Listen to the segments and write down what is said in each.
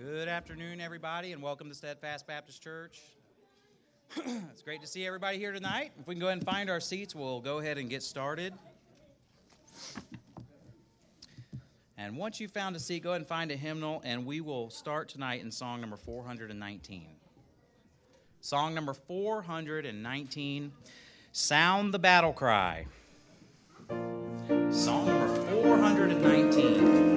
Good afternoon, everybody, and welcome to Steadfast Baptist Church. It's great to see everybody here tonight. If we can go ahead and find our seats, we'll go ahead and get started. And once you've found a seat, go ahead and find a hymnal, and we will start tonight in song number 419. Song number 419, Sound the Battle Cry. Song number 419.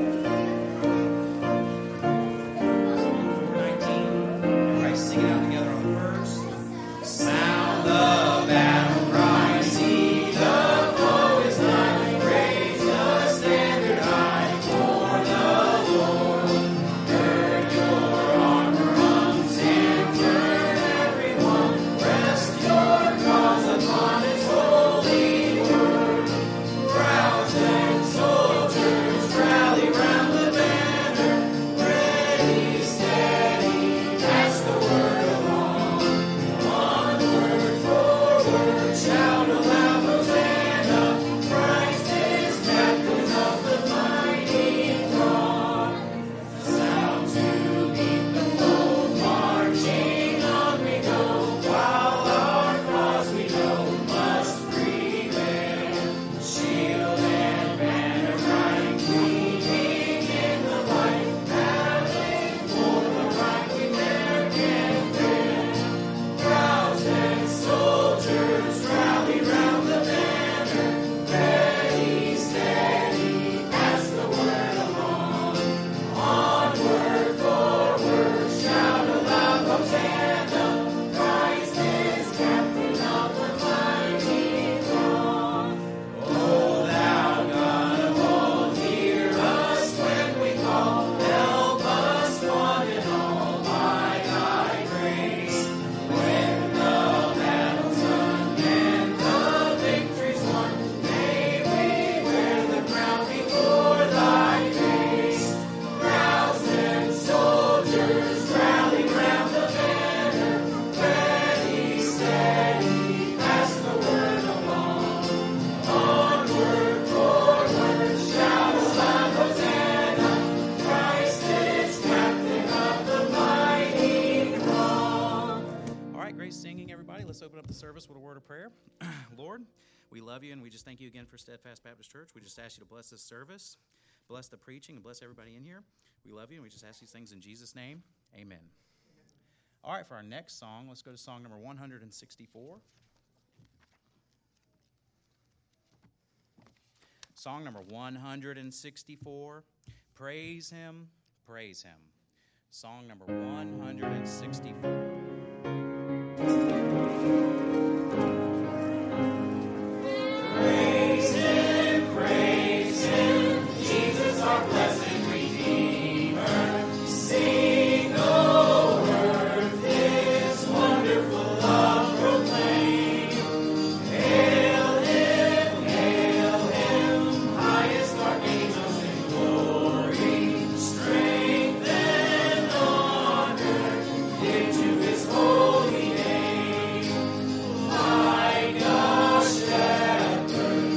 Sing it out together on the first. Sound the battle cry, see the foe is nigh, raise the standard high for the Lord. Gird your armor, stand firm, everyone. Rest your cause upon His holy word. Crowds and soldiers rally round the banner, ready, steady, pass the word. Shout aloud, Hosanna, Christ is captain of the mighty throng. Sound to beat the foe, marching on we go, while our cause we know must prevail. Shield and banner crying, gleaming in the light, battling for the right we ne'er can fail. Crowds and soldiers rally round the banner, ready, steady, pass the word along. Onward, forward, shout aloud, Hosanna, Christ is captain of the mighty throng. O thou God of old, hear us when we call, help us one and all by thy grace. When the battle's done and the victory's won, may we wear the crown before thy face. Crowds and soldiers rally round the banner, ready, steady, pass the word along. Onward, forward, shout aloud, Hosanna, Christ is captain of the mighty throng. All right, great singing, everybody. Let's open up the service with a word of prayer. Lord, we love you, and we just thank you again for Steadfast Baptist Church. We just ask you to bless this service, bless the preaching, and bless everybody in here. We love you, and we just ask these things in Jesus' name. Amen. All right, for our next song, let's go to song number 164. Song number 164, Praise Him, Praise Him. Song number 164. Praise Him, Jesus our blessed Redeemer. Sing, O earth, His wonderful love proclaim. Hail Him, highest archangels in glory. Strength and honor give to His holy name. Like a shepherd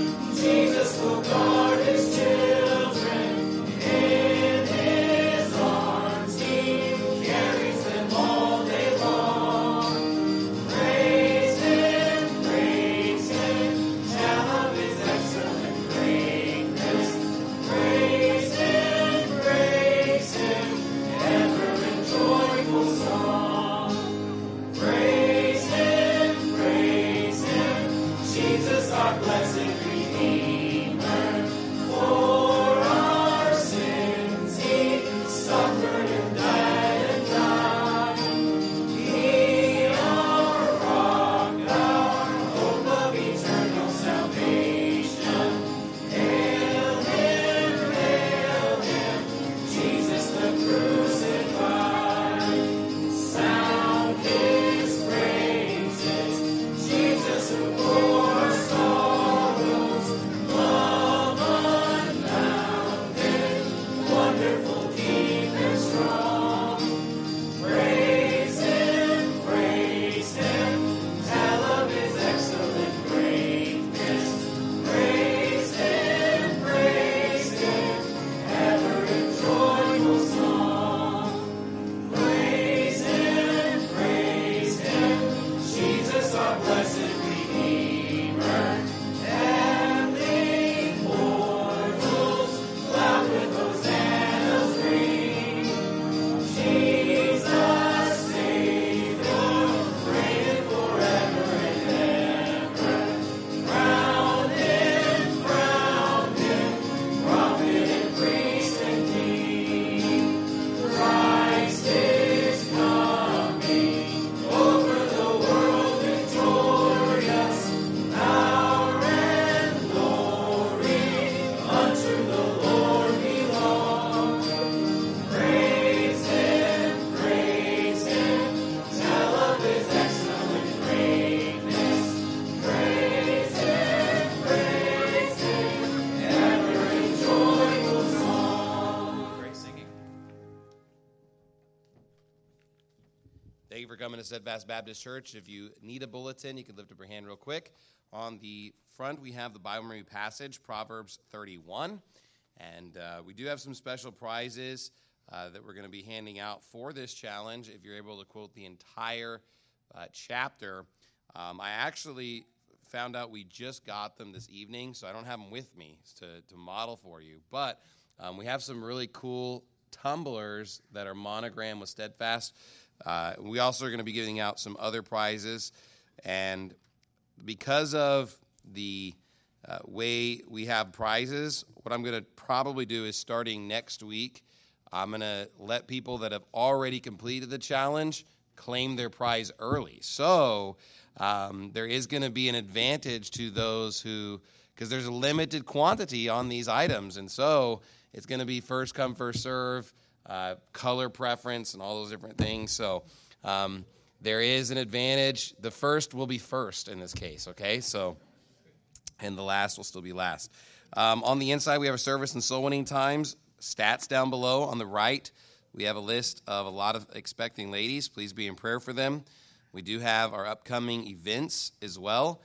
Thank you for coming to Steadfast Baptist Church. If you need a bulletin, you can lift up your hand real quick. On the front, we have the Bible memory passage, Proverbs 31. And we do have some special prizes that we're going to be handing out for this challenge. If you're able to quote the entire chapter, I actually found out we just got them this evening, so I don't have them with me to model for you. But we have some really cool tumblers that are monogrammed with Steadfast. We also are going to be giving out some other prizes. And because of the way we have prizes, what I'm going to probably do is starting next week, I'm going to let people that have already completed the challenge claim their prize early. So there is going to be an advantage to those who, because there's a limited quantity on these items, and so it's going to be first come, first serve, color preference, and all those different things. So there is an advantage. The first will be first in this case, okay? So, and the last will still be last. On the inside, we have a service and soul winning times. Stats down below on the right. We have a list of a lot of expecting ladies. Please be in prayer for them. We do have our upcoming events as well.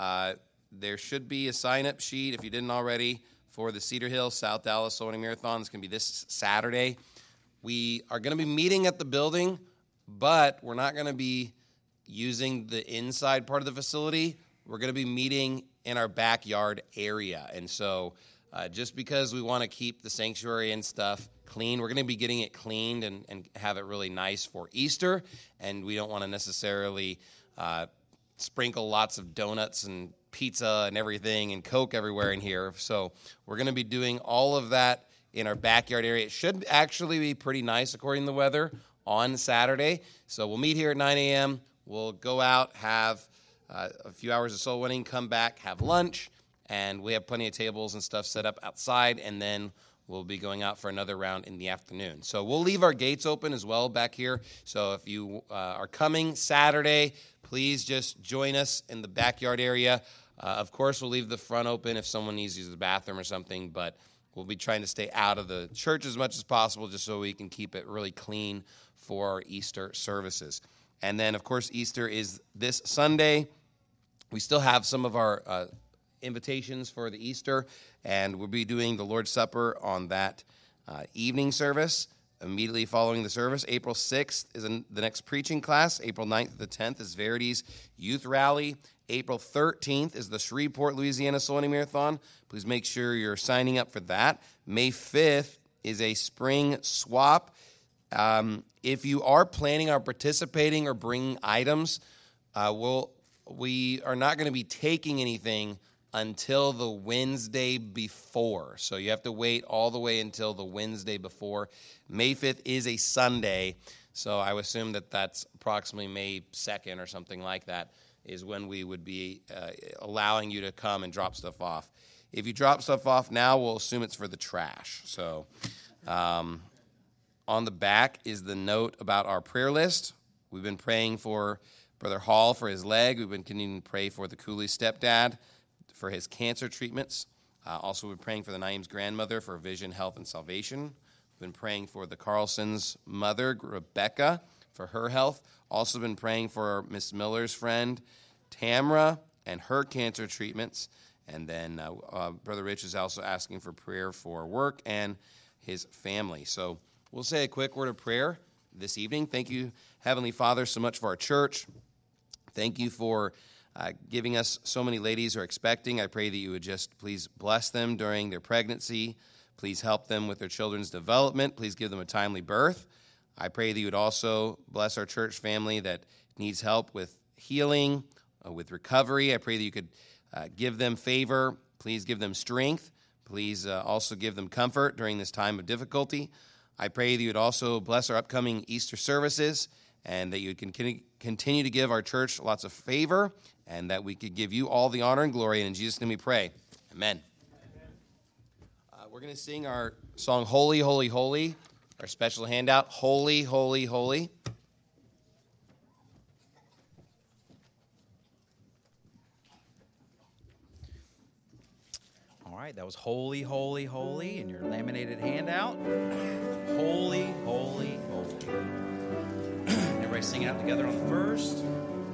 There should be a sign-up sheet, if you didn't already, for the Cedar Hill South Dallas Soul Winning Marathon. It's going to be this Saturday. We are going to be meeting at the building, but we're not going to be using the inside part of the facility. We're going to be meeting in our backyard area. And so just because we want to keep the sanctuary and stuff clean, we're going to be getting it cleaned and have it really nice for Easter. And we don't want to necessarily sprinkle lots of donuts and pizza and everything and Coke everywhere in here. So we're going to be doing all of that in our backyard area. It should actually be pretty nice according to the weather on Saturday. So we'll meet here at 9 a.m. We'll go out, have a few hours of soul winning, come back, have lunch, and we have plenty of tables and stuff set up outside, and then we'll be going out for another round in the afternoon. So we'll leave our gates open as well back here. So if you are coming Saturday, please just join us in the backyard area. Of course, we'll leave the front open if someone needs to use the bathroom or something, but we'll be trying to stay out of the church as much as possible just so we can keep it really clean for our Easter services. And then, of course, Easter is this Sunday. We still have some of our invitations for the Easter, and we'll be doing the Lord's Supper on that evening service. Immediately following the service, April 6th is the next preaching class. April 9th to the 10th is Verity's Youth Rally. April 13th is the Shreveport, Louisiana Soul Winning Marathon. Please make sure you're signing up for that. May 5th is a spring swap. If you are planning on participating or bringing items, we are not going to be taking anything until the Wednesday before. So you have to wait all the way until the Wednesday before. May 5th is a Sunday, so I would assume that that's approximately May 2nd or something like that is when we would be allowing you to come and drop stuff off. If you drop stuff off now, we'll assume it's for the trash. So on the back is the note about our prayer list. We've been praying for Brother Hall for his leg. We've been continuing to pray for the Cooley stepdad for his cancer treatments. Also, we've been praying for the Naeem's grandmother for vision, health, and salvation. We've been praying for the Carlson's mother, Rebecca, for her health. Also been praying for Miss Miller's friend, Tamra, and her cancer treatments. And then Brother Rich is also asking for prayer for work and his family. So we'll say a quick word of prayer this evening. Thank you, Heavenly Father, so much for our church. Thank you for giving us so many ladies who are expecting. I pray that you would just please bless them during their pregnancy. Please help them with their children's development. Please give them a timely birth. I pray that you would also bless our church family that needs help with healing, with recovery. I pray that you could give them favor. Please give them strength. Please also give them comfort during this time of difficulty. I pray that you would also bless our upcoming Easter services and that you would continue to give our church lots of favor and that we could give you all the honor and glory. And in Jesus' name we pray. Amen. We're going to sing our song, Holy, Holy, Holy, our special handout, Holy, Holy, Holy. All right, that was Holy, Holy, Holy in your laminated handout. Holy, Holy, Holy. Everybody Everybody sing it out together on the first.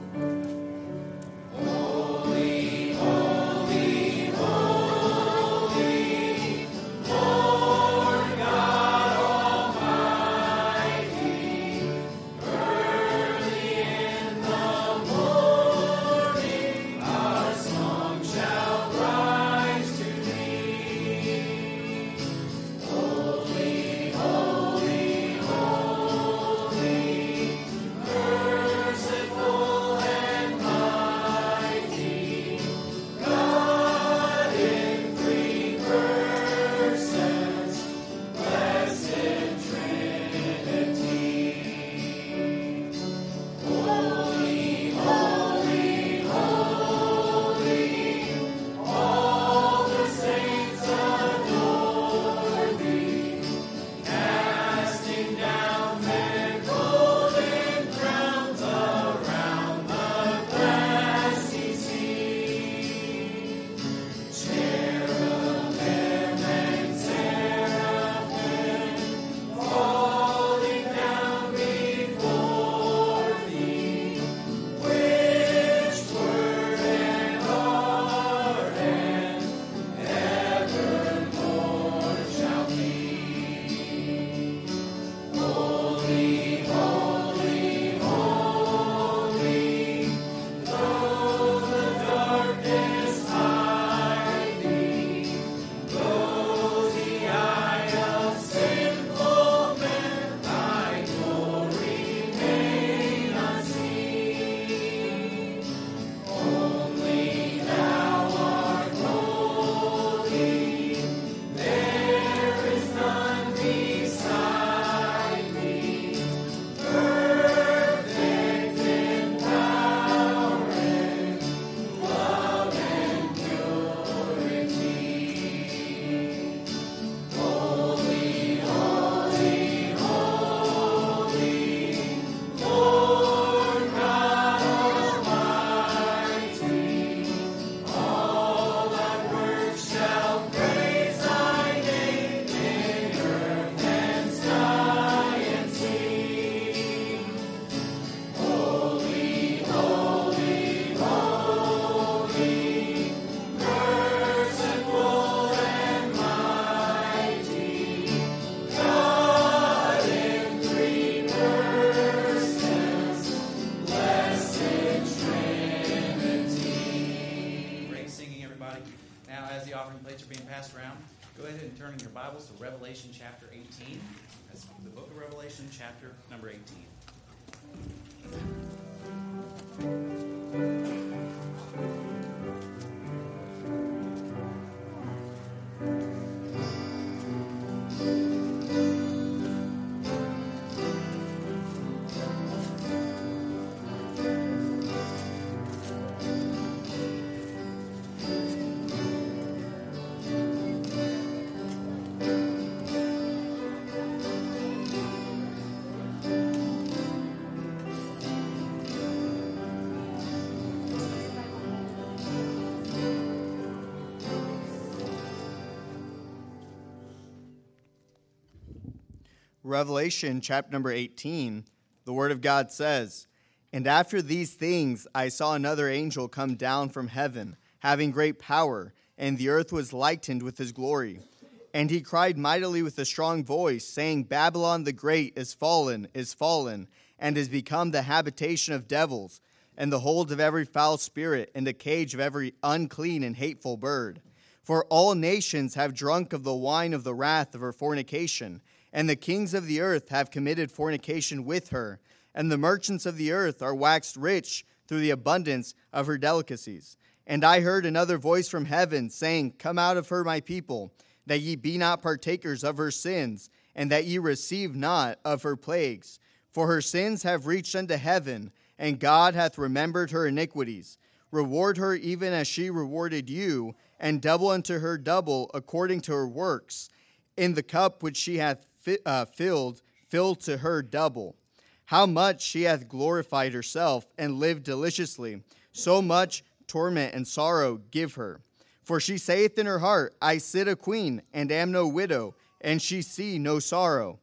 Revelation chapter 18. That's the book of Revelation, chapter number 18. Revelation chapter number 18, the word of God says, "And after these things I saw another angel come down from heaven, having great power, and the earth was lightened with his glory. And he cried mightily with a strong voice, saying, Babylon the great is fallen, and is become the habitation of devils, and the hold of every foul spirit, and the cage of every unclean and hateful bird. For all nations have drunk of the wine of the wrath of her fornication, and the kings of the earth have committed fornication with her, and the merchants of the earth are waxed rich through the abundance of her delicacies. And I heard another voice from heaven, saying, Come out of her, my people, that ye be not partakers of her sins, and that ye receive not of her plagues. For her sins have reached unto heaven, and God hath remembered her iniquities. Reward her even as she rewarded you, and double unto her double according to her works. In the cup which she hath filled, fill to her double. How much she hath glorified herself, and lived deliciously, so much torment and sorrow give her. For she saith in her heart, I sit a queen, and am no widow, and she see no sorrow.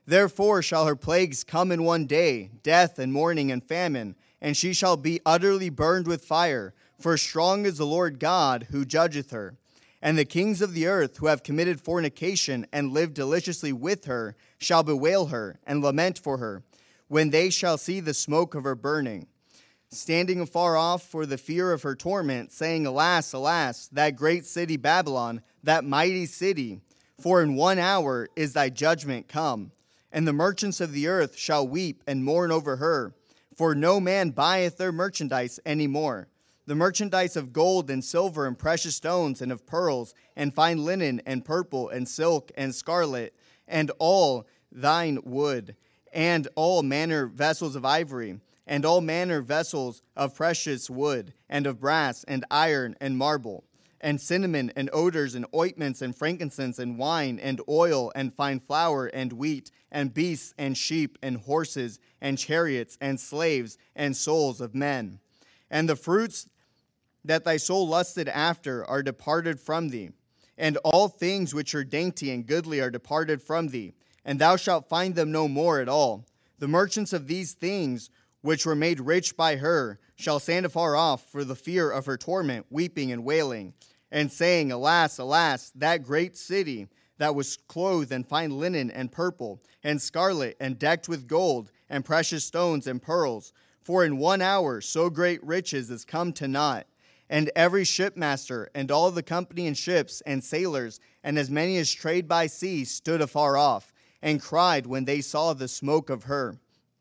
Therefore shall her plagues come in one day, death and mourning and famine, and she shall be utterly burned with fire, for strong is the Lord God who judgeth her. And the kings of the earth who have committed fornication and lived deliciously with her shall bewail her and lament for her, when they shall see the smoke of her burning, standing afar off for the fear of her torment, saying, Alas, alas, that great city Babylon, that mighty city, for in 1 hour is thy judgment come. And the merchants of the earth shall weep and mourn over her, for no man buyeth their merchandise any more. The merchandise of gold and silver and precious stones and of pearls and fine linen and purple and silk and scarlet and all thine wood and all manner vessels of ivory and all manner vessels of precious wood and of brass and iron and marble and cinnamon and odors and ointments and frankincense and wine and oil and fine flour and wheat and beasts and sheep and horses and chariots and slaves and souls of men. And the fruits that thy soul lusted after are departed from thee, and all things which are dainty and goodly are departed from thee, and thou shalt find them no more at all. The merchants of these things, which were made rich by her, shall stand afar off for the fear of her torment, weeping and wailing, and saying, Alas, alas, that great city that was clothed in fine linen and purple and scarlet and decked with gold and precious stones and pearls. For in 1 hour so great riches is come to naught. And every shipmaster and all the company in ships and sailors and as many as trade by sea stood afar off and cried when they saw the smoke of her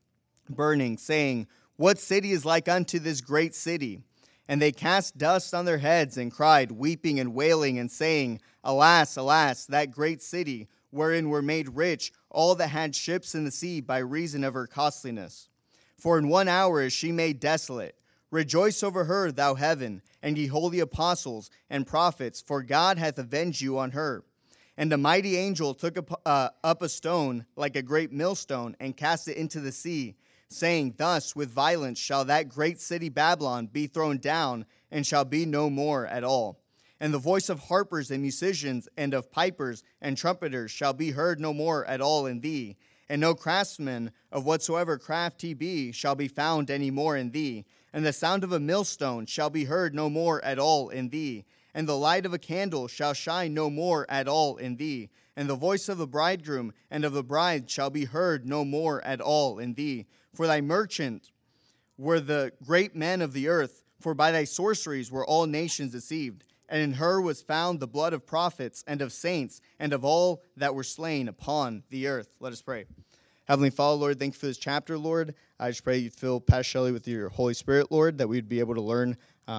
burning, saying, What city is like unto this great city? And they cast dust on their heads and cried, weeping and wailing and saying, Alas, alas, that great city, wherein were made rich all that had ships in the sea by reason of her costliness. For in 1 hour is she made desolate. Rejoice over her, thou heaven, and ye holy apostles and prophets, for God hath avenged you on her. And a mighty angel took up a stone like a great millstone and cast it into the sea, saying, Thus with violence shall that great city Babylon be thrown down, and shall be no more at all. And the voice of harpers and musicians and of pipers and trumpeters shall be heard no more at all in thee. And no craftsman of whatsoever craft he be shall be found any more in thee. And the sound of a millstone shall be heard no more at all in thee. And the light of a candle shall shine no more at all in thee. And the voice of the bridegroom and of the bride shall be heard no more at all in thee. For thy merchant were the great men of the earth, for by thy sorceries were all nations deceived. And in her was found the blood of prophets and of saints and of all that were slain upon the earth. Let us pray. Heavenly Father, Lord, thank you for this chapter, Lord. I just pray you'd fill Pastor Shelley with your Holy Spirit, Lord, that we'd be able to learn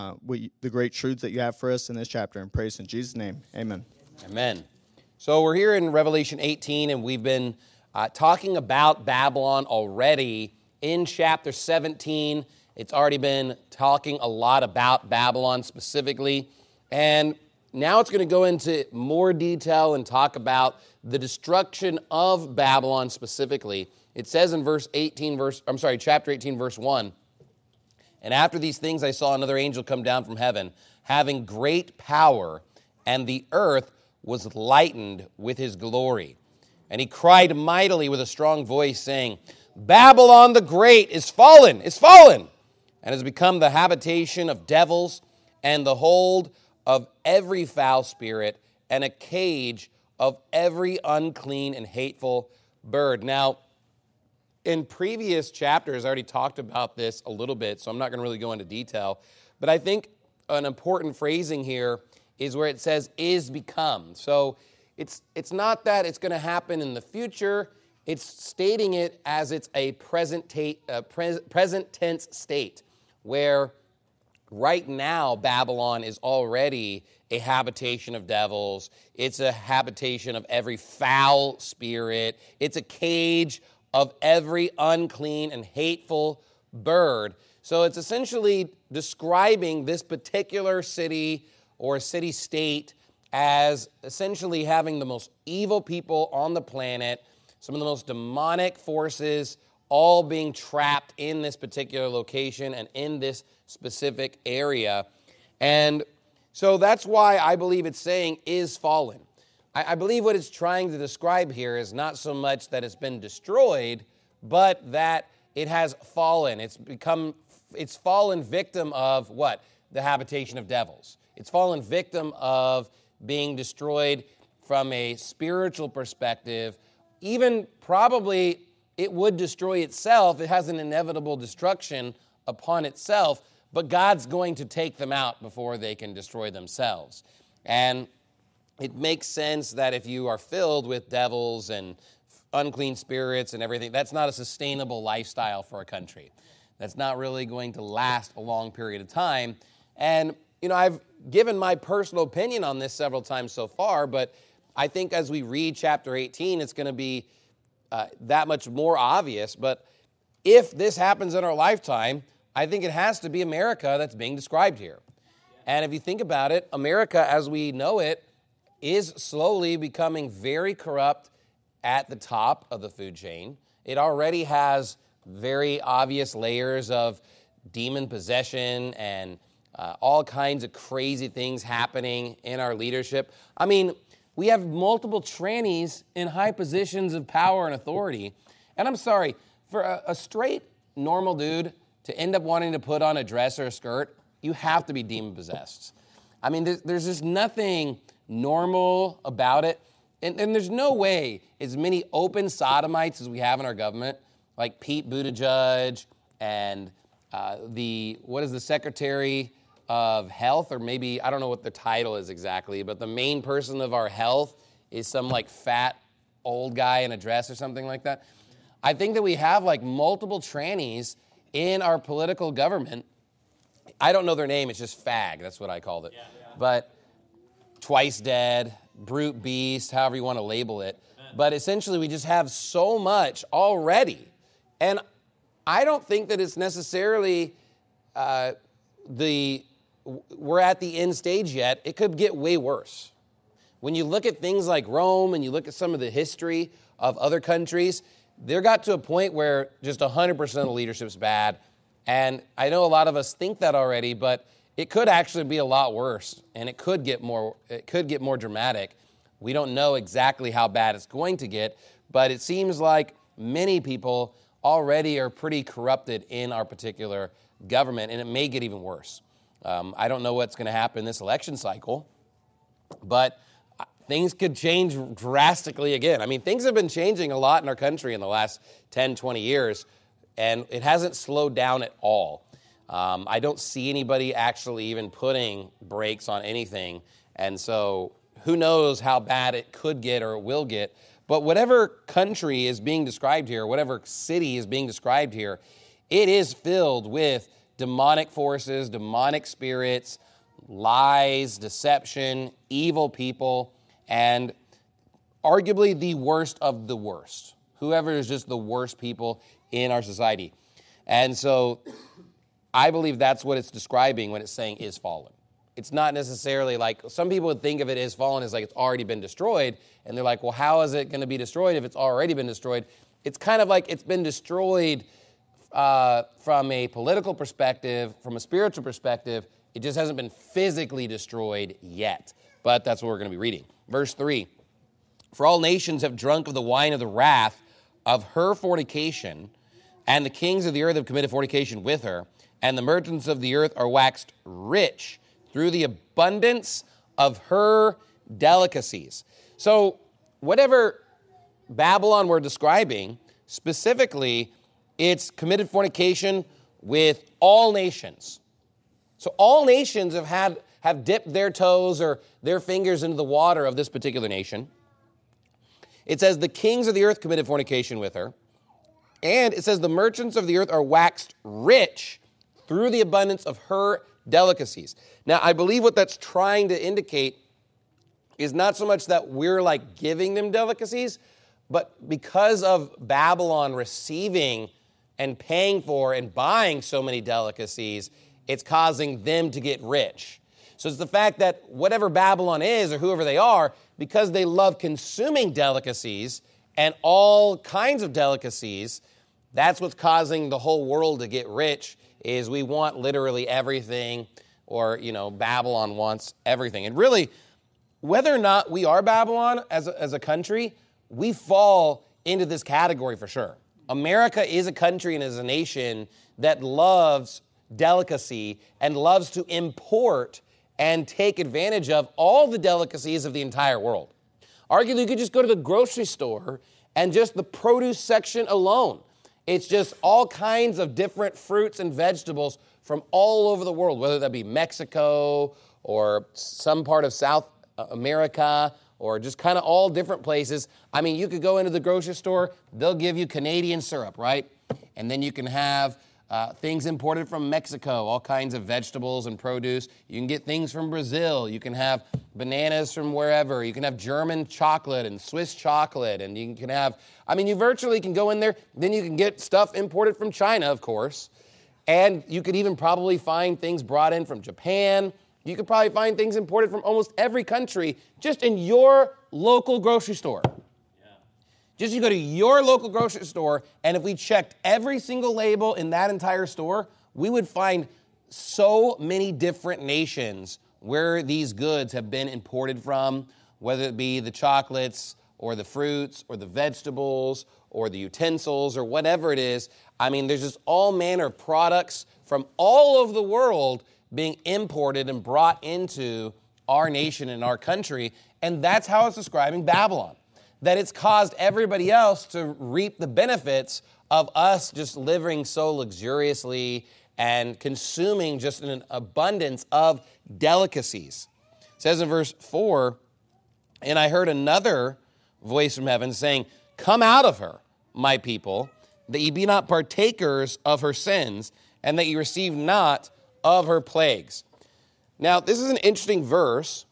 the great truths that you have for us in this chapter. And praise in Jesus' name. Amen. Amen. So we're here in Revelation 18, and we've been talking about Babylon already in chapter 17. It's already been talking a lot about Babylon specifically. And now it's going to go into more detail and talk about the destruction of Babylon specifically. It says in chapter 18, verse 1, And after these things I saw another angel come down from heaven, having great power, and the earth was lightened with his glory. And he cried mightily with a strong voice, saying, Babylon the Great is fallen, and has become the habitation of devils, and the hold of every foul spirit, and a cage of every unclean and hateful bird. Now, in previous chapters, I already talked about this a little bit, so I'm not going to really go into detail. But I think an important phrasing here is where it says, is become. So it's not that it's going to happen in the future. It's stating it as it's a present tense state, where right now, Babylon is already a habitation of devils. It's a habitation of every foul spirit. It's a cage of every unclean and hateful bird. So it's essentially describing this particular city or city-state as essentially having the most evil people on the planet, some of the most demonic forces all being trapped in this particular location and in this specific area. And so that's why I believe it's saying is fallen. I believe what it's trying to describe here is not so much that it's been destroyed, but that it has fallen. It's fallen victim of what? The habitation of devils. It's fallen victim of being destroyed from a spiritual perspective. Even probably it would destroy itself. It has an inevitable destruction upon itself, but God's going to take them out before they can destroy themselves. And it makes sense that if you are filled with devils and unclean spirits and everything, that's not a sustainable lifestyle for a country. That's not really going to last a long period of time. And, I've given my personal opinion on this several times so far, but I think as we read chapter 18, it's going to be that much more obvious. But if this happens in our lifetime, I think it has to be America that's being described here. And if you think about it, America as we know it is slowly becoming very corrupt at the top of the food chain. It already has very obvious layers of demon possession and all kinds of crazy things happening in our leadership. I mean, we have multiple trannies in high positions of power and authority. And I'm sorry, for a straight, normal dude to end up wanting to put on a dress or a skirt, you have to be demon-possessed. I mean, there's just nothing normal about it. And there's no way as many open sodomites as we have in our government, like Pete Buttigieg and what is the Secretary of Health, or maybe, I don't know what the title is exactly, but the main person of our health is some like fat old guy in a dress or something like that. I think that we have like multiple trannies in our political government. I don't know their name, it's just fag, that's what I called it. Yeah. But twice dead, brute beast, however you want to label it. But essentially we just have so much already. And I don't think that it's necessarily we're at the end stage yet. It could get way worse. When you look at things like Rome and you look at some of the history of other countries, there got to a point where just 100% of the leadership's bad. And I know a lot of us think that already, but it could actually be a lot worse, and it could get more dramatic. We don't know exactly how bad it's going to get, but it seems like many people already are pretty corrupted in our particular government, and it may get even worse. I don't know what's going to happen this election cycle, but things could change drastically again. I mean, things have been changing a lot in our country in the last 10, 20 years, and it hasn't slowed down at all. I don't see anybody actually even putting brakes on anything, and so who knows how bad it could get or it will get. But whatever country is being described here, whatever city is being described here, it is filled with demonic forces, demonic spirits, lies, deception, evil people, and arguably the worst of the worst. Whoever is just the worst people in our society. And so I believe that's what it's describing when it's saying is fallen. It's not necessarily like, some people would think of it as fallen as like it's already been destroyed, and they're like, well, how is it going to be destroyed if it's already been destroyed? It's kind of like it's been destroyed from a political perspective, from a spiritual perspective. It just hasn't been physically destroyed yet. But that's what we're going to be reading. Verse 3, for all nations have drunk of the wine of the wrath of her fornication, and the kings of the earth have committed fornication with her, and the merchants of the earth are waxed rich through the abundance of her delicacies. So whatever Babylon we're describing, specifically, it's committed fornication with all nations. So all nations have dipped their toes or their fingers into the water of this particular nation. It says the kings of the earth committed fornication with her. And it says the merchants of the earth are waxed rich through the abundance of her delicacies. Now, I believe what that's trying to indicate is not so much that we're like giving them delicacies, but because of Babylon receiving and paying for and buying so many delicacies, it's causing them to get rich. So it's the fact that whatever Babylon is or whoever they are, because they love consuming delicacies and all kinds of delicacies, that's what's causing the whole world to get rich, is we want literally everything, or, Babylon wants everything. And really, whether or not we are Babylon as a country, we fall into this category for sure. America is a country and is a nation that loves delicacy and loves to import and take advantage of all the delicacies of the entire world. Arguably, you could just go to the grocery store and just the produce section alone. It's just all kinds of different fruits and vegetables from all over the world, whether that be Mexico or some part of South America or just kind of all different places. I mean, you could go into the grocery store, they'll give you Canadian syrup, right? And then you can have things imported from Mexico, all kinds of vegetables and produce. You can get things from Brazil. You can have bananas from wherever. You can have German chocolate and Swiss chocolate. And you can have, I mean, you virtually can go in there. Then you can get stuff imported from China, of course. And you could even probably find things brought in from Japan. You could probably find things imported from almost every country just in your local grocery store. Just you go to your local grocery store, and if we checked every single label in that entire store, we would find so many different nations where these goods have been imported from, whether it be the chocolates or the fruits or the vegetables or the utensils or whatever it is. I mean, there's just all manner of products from all over the world being imported and brought into our nation and our country, and that's how it's describing Babylon. That it's caused everybody else to reap the benefits of us just living so luxuriously and consuming just an abundance of delicacies. It says in verse 4, and I heard another voice from heaven saying, "Come out of her, my people, that ye be not partakers of her sins, and that ye receive not of her plagues." Now, this is an interesting verse.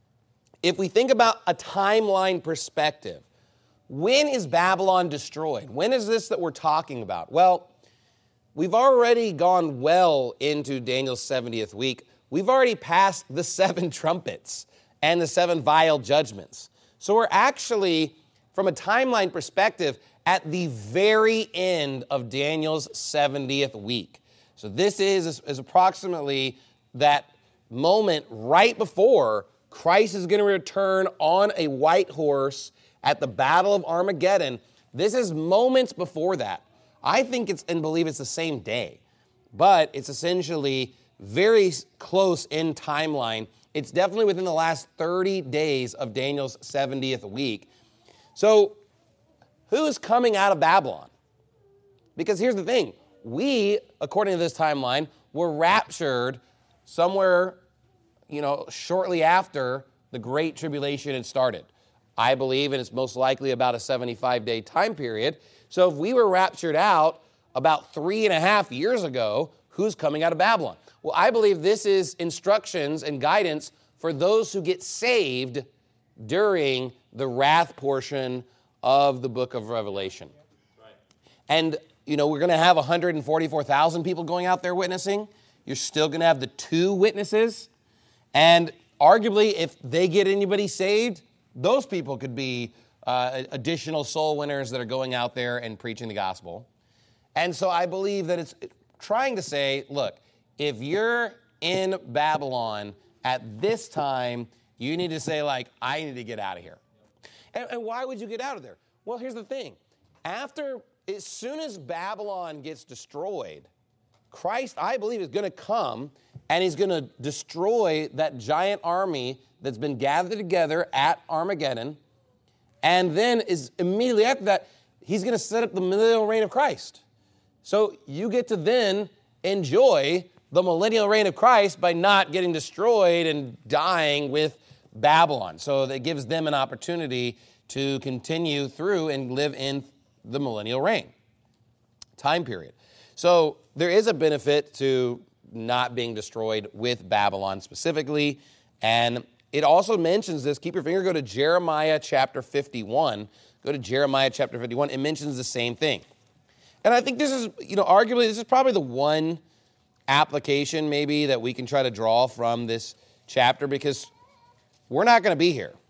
If we think about a timeline perspective, when is Babylon destroyed? When is this that we're talking about? Well, we've already gone well into Daniel's 70th week. We've already passed the 7 trumpets and the 7 vial judgments. So we're actually, from a timeline perspective, at the very end of Daniel's 70th week. So this is approximately that moment right before Christ is going to return on a white horse at the Battle of Armageddon. This is moments before that. I think it's and believe it's the same day, but it's essentially very close in timeline. It's definitely within the last 30 days of Daniel's 70th week. So who's coming out of Babylon? Because here's the thing. We, according to this timeline, were raptured somewhere shortly after the Great Tribulation had started. I believe, and it's most likely about a 75-day time period. So if we were raptured out about 3.5 years ago, who's coming out of Babylon? Well, I believe this is instructions and guidance for those who get saved during the wrath portion of the book of Revelation. Right. And, we're going to have 144,000 people going out there witnessing. You're still going to have the 2 witnesses. And arguably, if they get anybody saved, those people could be additional soul winners that are going out there and preaching the gospel. And so I believe that it's trying to say, look, if you're in Babylon at this time, you need to say, I need to get out of here. And why would you get out of there? Well, here's the thing. As soon as Babylon gets destroyed, Christ, I believe, is going to come and he's going to destroy that giant army that's been gathered together at Armageddon. And then is immediately after that, he's going to set up the millennial reign of Christ. So you get to then enjoy the millennial reign of Christ by not getting destroyed and dying with Babylon. So that gives them an opportunity to continue through and live in the millennial reign time period. So there is a benefit to not being destroyed with Babylon specifically. And it also mentions this. Keep your finger, go to Jeremiah chapter 51. Go to Jeremiah chapter 51. It mentions the same thing. And I think this is, arguably, this is probably the one application maybe that we can try to draw from this chapter because we're not going to be here.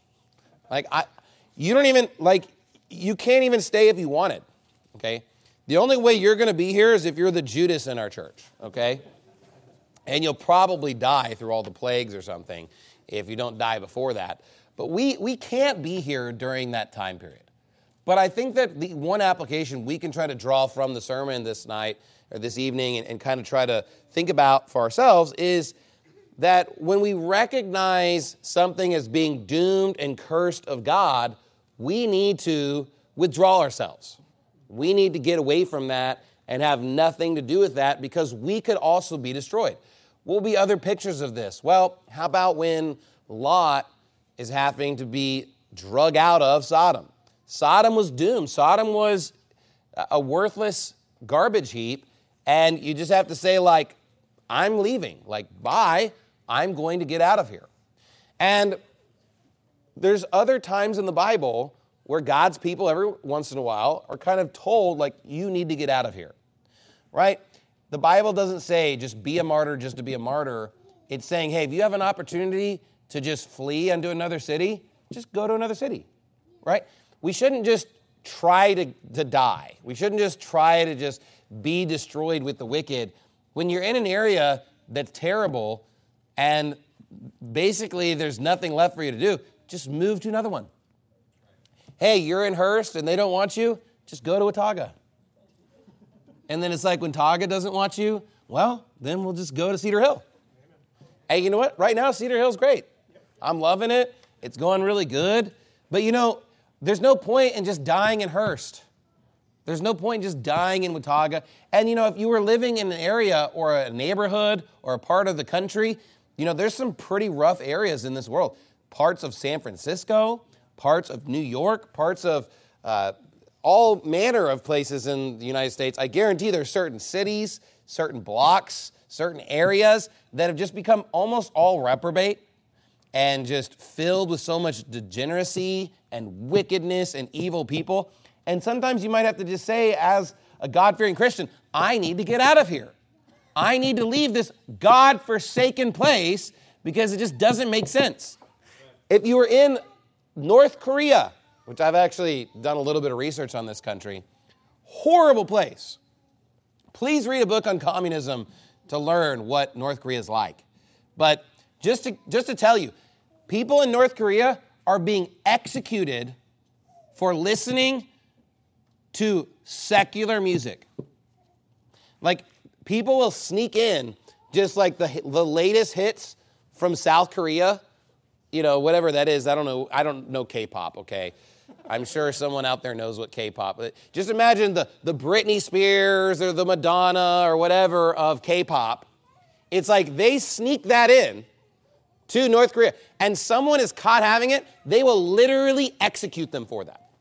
You can't even stay if you wanted, okay? The only way you're going to be here is if you're the Judas in our church, okay? And you'll probably die through all the plagues or something if you don't die before that. But we can't be here during that time period. But I think that the one application we can try to draw from the sermon this night or this evening and kind of try to think about for ourselves is that when we recognize something as being doomed and cursed of God, we need to withdraw ourselves. We need to get away from that and have nothing to do with that because we could also be destroyed. What will be other pictures of this? Well, how about when Lot is having to be drug out of Sodom? Sodom was doomed. Sodom was a worthless garbage heap, and you just have to say, like, I'm leaving. Like, bye. I'm going to get out of here. And there's other times in the Bible where God's people every once in a while are kind of told, like, you need to get out of here, right? The Bible doesn't say just be a martyr just to be a martyr. It's saying, hey, if you have an opportunity to just flee into another city, just go to another city, right? We shouldn't just try to die. We shouldn't just try to just be destroyed with the wicked. When you're in an area that's terrible and basically there's nothing left for you to do, just move to another one. Hey, you're in Hearst and they don't want you, just go to Watauga. And then it's like when Watauga doesn't want you, well, then we'll just go to Cedar Hill. Hey, you know what? Right now, Cedar Hill's great. I'm loving it. It's going really good. But you know, there's no point in just dying in Hearst. There's no point in just dying in Watauga. And, you know, if you were living in an area or a neighborhood or a part of the country, you know, there's some pretty rough areas in this world. Parts of San Francisco, parts of New York, parts of all manner of places in the United States. I guarantee there's certain cities, certain blocks, certain areas that have just become almost all reprobate and just filled with so much degeneracy and wickedness and evil people. And sometimes you might have to just say, as a God-fearing Christian, I need to get out of here. I need to leave this God-forsaken place because it just doesn't make sense. If you were in North Korea, which I've actually done a little bit of research on this country, horrible place. Please read a book on communism to learn what North Korea is like. But just to tell you, people in North Korea are being executed for listening to secular music. Like, people will sneak in just like the latest hits from South Korea, you know, whatever that is. I don't know K-pop, okay? I'm sure someone out there knows what K-pop is. Just imagine the Britney Spears or the Madonna or whatever of K-pop. It's like they sneak that in to North Korea, and someone is caught having it, they will literally execute them for that.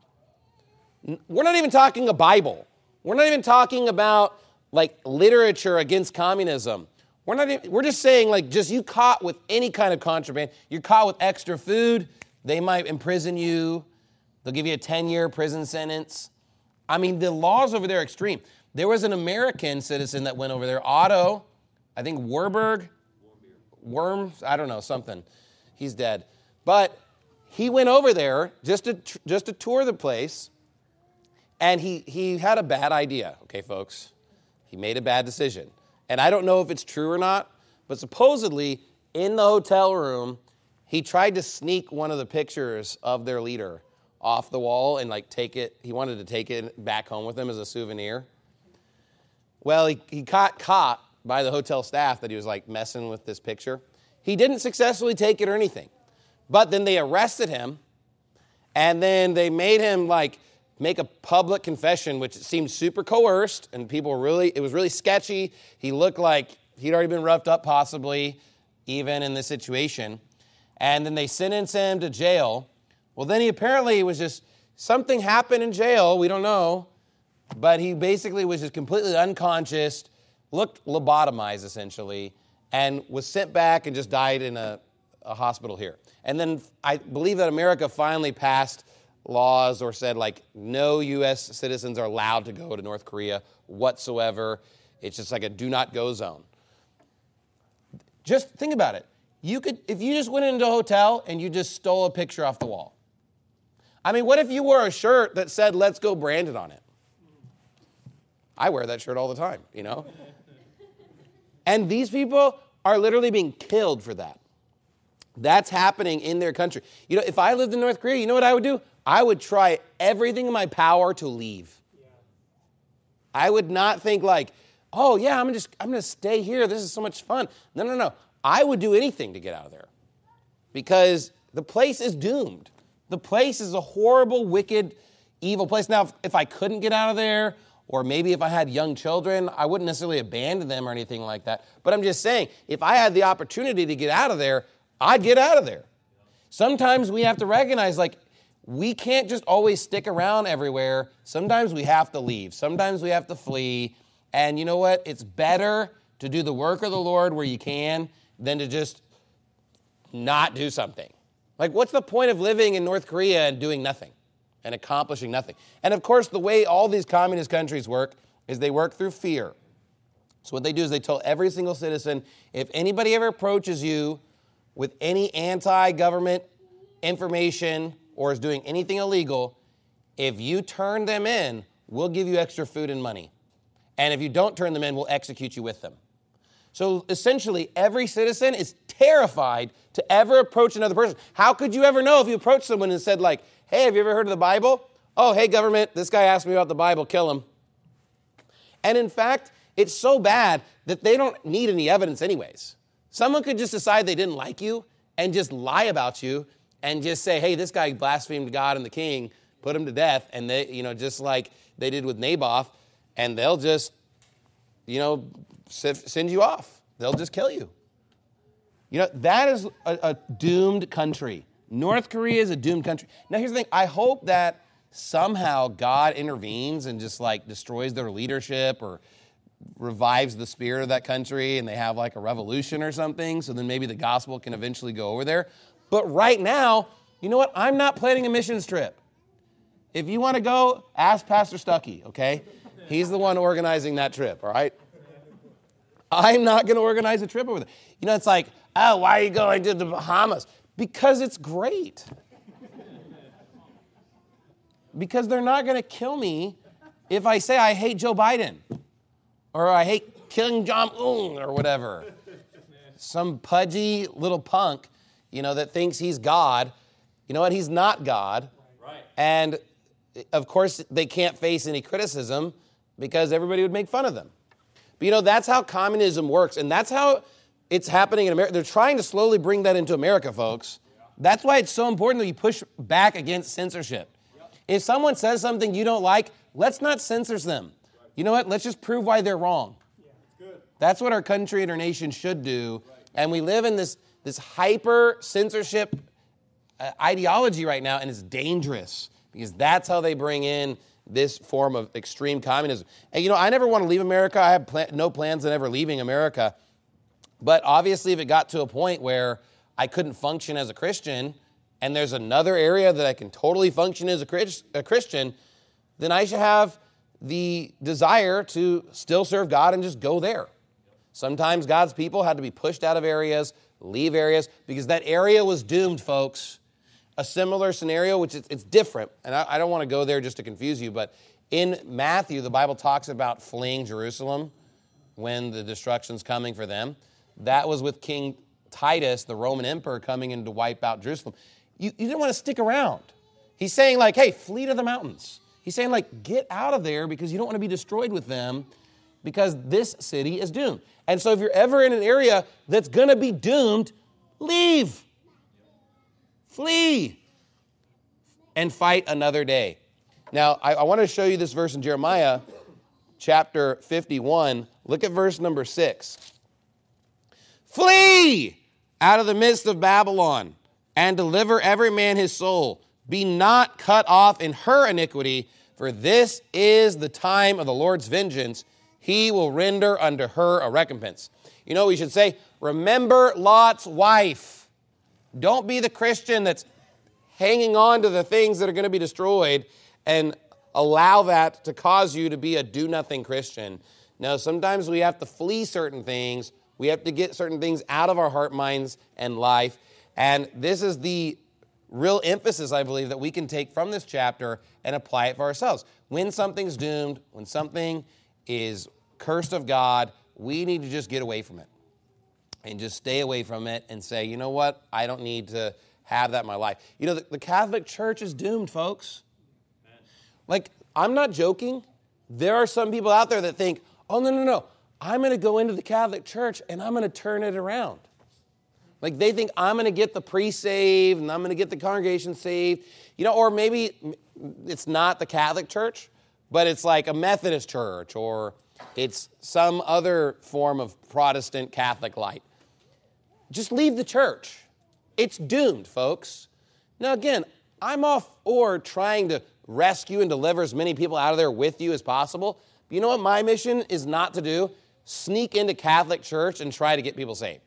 We're not even talking a Bible. We're not even talking about like literature against communism. We're just saying, like, just you caught with any kind of contraband, you're caught with extra food, they might imprison you. They'll give you a 10-year prison sentence. I mean, the laws over there are extreme. There was an American citizen that went over there, Otto, I think Warburg, Worms, I don't know, something. He's dead. But he went over there just to tour the place, and he had a bad idea, okay, folks? He made a bad decision. And I don't know if it's true or not, but supposedly in the hotel room, he tried to sneak one of the pictures of their leader off the wall and like take it. He wanted to take it back home with him as a souvenir. Well, he got caught by the hotel staff that he was like messing with this picture. He didn't successfully take it or anything. But then they arrested him, and then they made him like make a public confession, which seemed super coerced, and it was really sketchy. He looked like he'd already been roughed up possibly, even in this situation. And then they sentenced him to jail. Well, then he apparently was just, something happened in jail, we don't know, but he basically was just completely unconscious, looked lobotomized essentially, and was sent back and just died in a hospital here. And then I believe that America finally passed laws or said, like, no U.S. citizens are allowed to go to North Korea whatsoever. It's just like a do-not-go zone. Just think about it. If you just went into a hotel and you just stole a picture off the wall. I mean, what if you wore a shirt that said, "Let's Go Brandon" on it? I wear that shirt all the time, you know? And these people are literally being killed for that. That's happening in their country. You know, if I lived in North Korea, you know what I would do? I would try everything in my power to leave. I would not think like, oh yeah, I'm gonna stay here. This is so much fun. No. I would do anything to get out of there because the place is doomed. The place is a horrible, wicked, evil place. Now, if I couldn't get out of there, or maybe if I had young children, I wouldn't necessarily abandon them or anything like that. But I'm just saying, if I had the opportunity to get out of there, I'd get out of there. Sometimes we have to recognize, like, we can't just always stick around everywhere. Sometimes we have to leave. Sometimes we have to flee. And you know what? It's better to do the work of the Lord where you can than to just not do something. Like, what's the point of living in North Korea and doing nothing and accomplishing nothing? And of course, the way all these communist countries work is they work through fear. So what they do is they tell every single citizen, if anybody ever approaches you with any anti-government information or is doing anything illegal, if you turn them in, we'll give you extra food and money. And if you don't turn them in, we'll execute you with them. So essentially, every citizen is terrified to ever approach another person. How could you ever know if you approached someone and said like, hey, have you ever heard of the Bible? Oh, hey, government, this guy asked me about the Bible, kill him. And in fact, it's so bad that they don't need any evidence anyways. Someone could just decide they didn't like you and just lie about you and just say, hey, this guy blasphemed God and the king, put him to death, and they, just like they did with Naboth, and they'll just, send you off. They'll just kill you. That is a doomed country. North Korea is a doomed country. Now, here's the thing. I hope that somehow God intervenes and just like destroys their leadership or revives the spirit of that country and they have like a revolution or something, so then maybe the gospel can eventually go over there. But right now, you know what? I'm not planning a missions trip. If you want to go, ask Pastor Stuckey, okay? He's the one organizing that trip, all right? I'm not going to organize a trip over there. It's like, oh, why are you going to the Bahamas? Because it's great. Because they're not going to kill me if I say I hate Joe Biden or I hate Kim Jong-un or whatever. Some pudgy little punk, that thinks he's God. You know what? He's not God. Right. And, of course, they can't face any criticism because everybody would make fun of them. But, that's how communism works, and that's how it's happening in America. They're trying to slowly bring that into America, folks. That's why it's so important that you push back against censorship. If someone says something you don't like, let's not censor them. You know what? Let's just prove why they're wrong. That's what our country and our nation should do. And we live in this hyper-censorship ideology right now, and it's dangerous because that's how they bring in this form of extreme communism. And, I never want to leave America. I have no plans on ever leaving America. But obviously, if it got to a point where I couldn't function as a Christian, and there's another area that I can totally function as a Christian, then I should have the desire to still serve God and just go there. Sometimes God's people had to be pushed out of areas, leave areas, because that area was doomed, folks. A similar scenario, which it's different, and I don't want to go there just to confuse you, but in Matthew, the Bible talks about fleeing Jerusalem when the destruction's coming for them. That was with King Titus, the Roman emperor, coming in to wipe out Jerusalem. You didn't want to stick around. He's saying like, hey, flee to the mountains. He's saying like, get out of there because you don't want to be destroyed with them because this city is doomed. And so if you're ever in an area that's going to be doomed, leave. Flee and fight another day. Now, I want to show you this verse in Jeremiah chapter 51. Look at verse number 6. Flee out of the midst of Babylon and deliver every man his soul. Be not cut off in her iniquity, for this is the time of the Lord's vengeance. He will render unto her a recompense. We should say, remember Lot's wife. Don't be the Christian that's hanging on to the things that are going to be destroyed and allow that to cause you to be a do-nothing Christian. Now, sometimes we have to flee certain things. We have to get certain things out of our heart, minds, and life. And this is the real emphasis, I believe, that we can take from this chapter and apply it for ourselves. When something's doomed, when something is cursed of God, we need to just get away from it. and just stay away from it and say, you know what, I don't need to have that in my life. You know, the Catholic Church is doomed, folks. Like, I'm not joking. There are some people out there that think, oh, no. I'm going to go into the Catholic Church and I'm going to turn it around. Like, they think I'm going to get the priest saved and I'm going to get the congregation saved. You know, or maybe it's not the Catholic Church, but it's like a Methodist church or it's some other form of Protestant Catholic light. Just leave the church. It's doomed, folks. Now, again, I'm all for trying to rescue and deliver as many people out of there with you as possible. But you know what my mission is not to do? Sneak into Catholic Church and try to get people saved.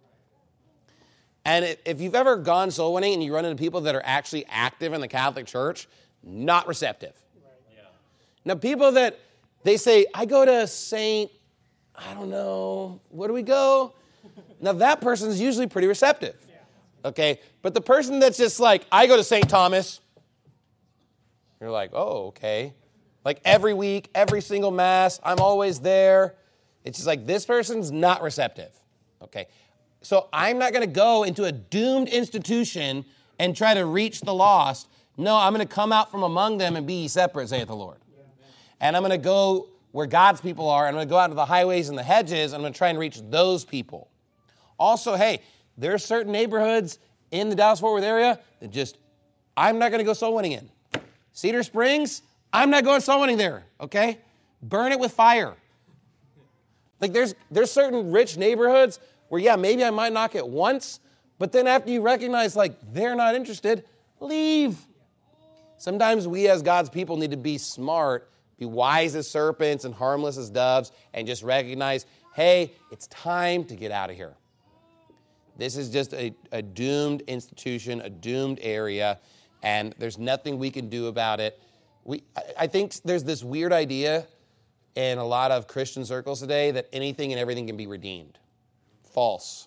And if you've ever gone soul winning and you run into people that are actually active in the Catholic Church, not receptive. Yeah. Now, people that they say, I go to Saint, I don't know, where do we go? Now, that person's usually pretty receptive. Okay? But the person that's just like, I go to St. Thomas, you're like, oh, okay. Like every week, every single Mass, I'm always there. It's just like, this person's not receptive. Okay? So I'm not going to go into a doomed institution and try to reach the lost. No, I'm going to come out from among them and be ye separate, saith the Lord. And I'm going to go where God's people are. And I'm going to go out to the highways and the hedges. And I'm going to try and reach those people. Also, hey, there are certain neighborhoods in the Dallas-Fort Worth area that just, I'm not going to go soul winning in. Cedar Springs, I'm not going soul winning there, okay? Burn it with fire. Like there's certain rich neighborhoods where, yeah, maybe I might knock it once, but then after you recognize, like, they're not interested, leave. Sometimes we as God's people need to be smart, be wise as serpents and harmless as doves, and just recognize, hey, it's time to get out of here. This is just a doomed institution, a doomed area, and there's nothing we can do about it. I think there's this weird idea in a lot of Christian circles today that anything and everything can be redeemed. False.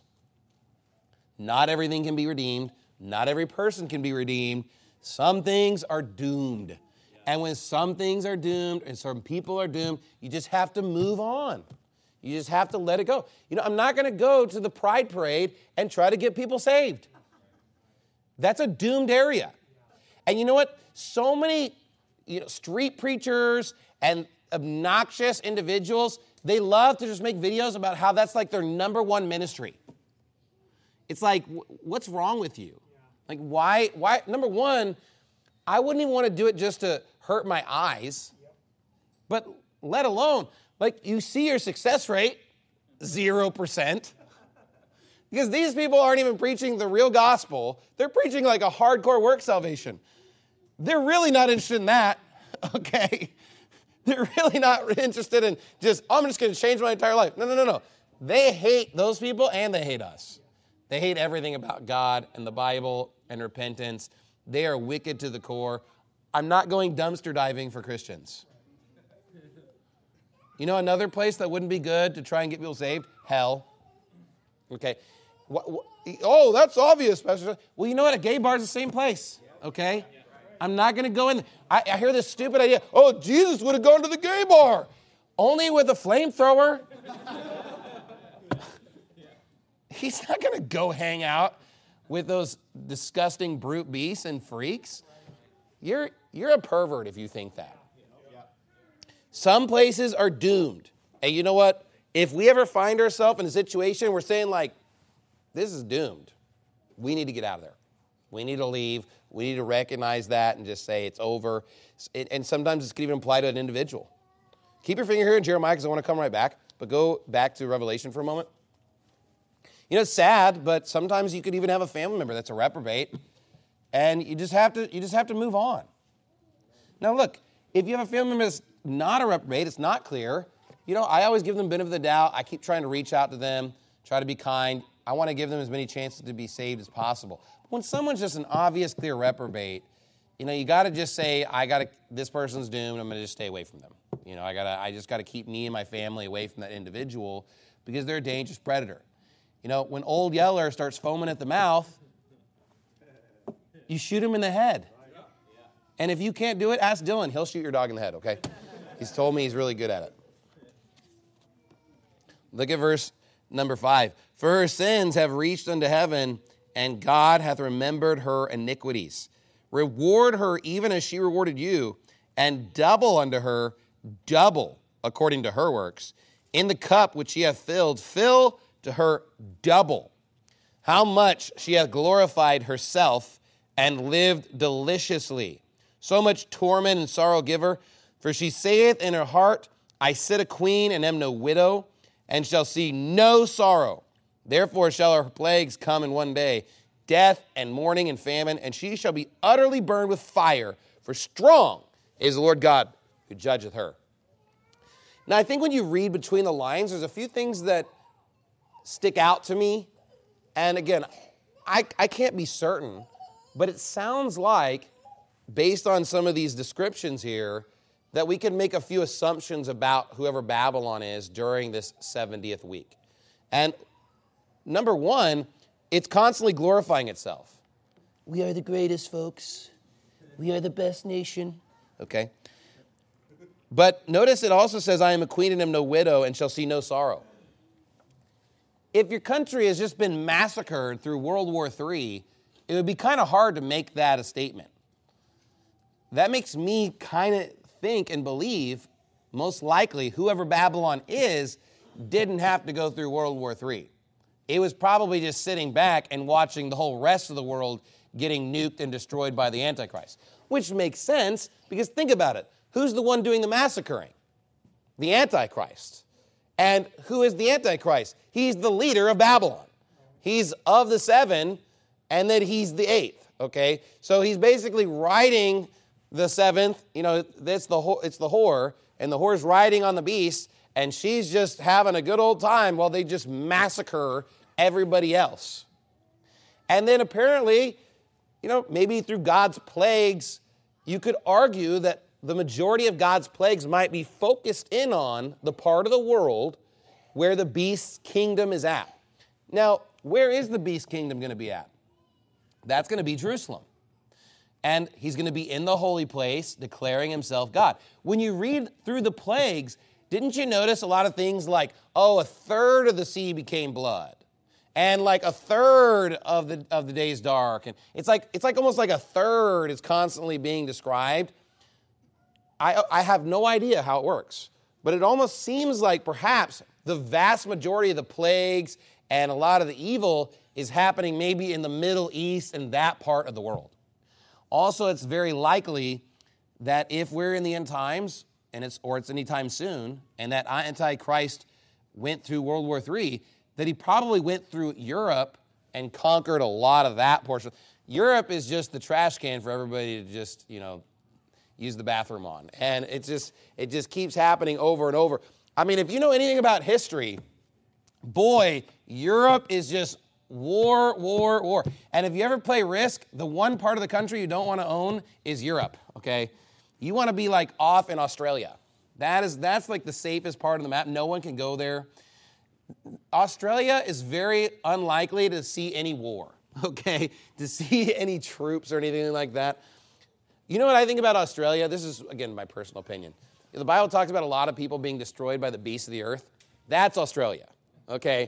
Not everything can be redeemed. Not every person can be redeemed. Some things are doomed. And when some things are doomed and some people are doomed, you just have to move on. You just have to let it go. You know, I'm not going to go to the Pride Parade and try to get people saved. That's a doomed area. And you know what? So many street preachers and obnoxious individuals, they love to just make videos about how that's like their number one ministry. It's like, what's wrong with you? Like, why? Number one, I wouldn't even want to do it just to hurt my eyes. But let alone, like, you see your success rate, 0%. Because these people aren't even preaching the real gospel. They're preaching like a hardcore work salvation. They're really not interested in that, okay? They're really not interested in just, I'm just going to change my entire life. No. They hate those people and they hate us. They hate everything about God and the Bible and repentance. They are wicked to the core. I'm not going dumpster diving for Christians. You know another place that wouldn't be good to try and get people saved? Hell. Okay. Oh, that's obvious, Pastor. Well, you know what? A gay bar is the same place, okay? I'm not going to go in. I hear this stupid idea. Oh, Jesus would have gone to the gay bar. Only with a flamethrower. He's not going to go hang out with those disgusting brute beasts and freaks. You're a pervert if you think that. Some places are doomed. And you know what? If we ever find ourselves in a situation we're saying like, this is doomed, we need to get out of there. We need to leave. We need to recognize that and just say it's over. And sometimes this can even apply to an individual. Keep your finger here in Jeremiah because I want to come right back. But go back to Revelation for a moment. You know, it's sad, but sometimes you could even have a family member that's a reprobate. And you just have to move on. Now look, if you have a family member that's not a reprobate, it's not clear. You know, I always give them the benefit of the doubt. I keep trying to reach out to them, try to be kind. I want to give them as many chances to be saved as possible. But when someone's just an obvious, clear reprobate, you know, you got to just say, this person's doomed. I'm going to just stay away from them. You know, I just got to keep me and my family away from that individual because they're a dangerous predator. You know, when Old Yeller starts foaming at the mouth, you shoot him in the head. And if you can't do it, ask Dylan. He'll shoot your dog in the head, okay? He's told me he's really good at it. Look at verse Number 5, for her sins have reached unto heaven, and God hath remembered her iniquities. Reward her even as she rewarded you, and double unto her, double according to her works. In the cup which she hath filled, fill to her double. How much she hath glorified herself and lived deliciously. So much torment and sorrow give her. For she saith in her heart, I sit a queen and am no widow, and shall see no sorrow. Therefore shall her plagues come in one day, death and mourning and famine, and she shall be utterly burned with fire. For strong is the Lord God who judgeth her. Now, I think when you read between the lines, there's a few things that stick out to me. And again, I can't be certain, but it sounds like, based on some of these descriptions here, that we can make a few assumptions about whoever Babylon is during this 70th week. And number 1, it's constantly glorifying itself. We are the greatest, folks. We are the best nation. Okay? But notice it also says, I am a queen and am no widow, and shall see no sorrow. If your country has just been massacred through World War III, it would be kind of hard to make that a statement. That makes me kind of think and believe, most likely, whoever Babylon is didn't have to go through World War III. It was probably just sitting back and watching the whole rest of the world getting nuked and destroyed by the Antichrist, which makes sense because think about it. Who's the one doing the massacring? The Antichrist. And who is the Antichrist? He's the leader of Babylon. He's of the 7, and then he's the 8th, okay? So he's basically riding the 7th, it's the whore, and the whore's riding on the beast, and she's just having a good old time while they just massacre everybody else. And then apparently, maybe through God's plagues, you could argue that the majority of God's plagues might be focused in on the part of the world where the beast's kingdom is at. Now, where is the beast's kingdom going to be at? That's going to be Jerusalem. And he's going to be in the holy place declaring himself God. When you read through the plagues, didn't you notice a lot of things like, a third of the sea became blood? And like a third of the day's dark. And it's like almost like a third is constantly being described. I have no idea how it works, but it almost seems like perhaps the vast majority of the plagues and a lot of the evil is happening maybe in the Middle East and that part of the world. Also, it's very likely that if we're in the end times, and it's anytime soon, and that Antichrist went through World War III, that he probably went through Europe and conquered a lot of that portion. Europe is just the trash can for everybody to just, use the bathroom on. And it just keeps happening over and over. I mean, if you know anything about history, boy, Europe is just war, war, war. And if you ever play Risk, the one part of the country you don't want to own is Europe, okay? You want to be like off in Australia. That's like the safest part of the map. No one can go there. Australia is very unlikely to see any war, okay? To see any troops or anything like that. You know what I think about Australia? This is, again, my personal opinion. The Bible talks about a lot of people being destroyed by the beasts of the earth. That's Australia, okay?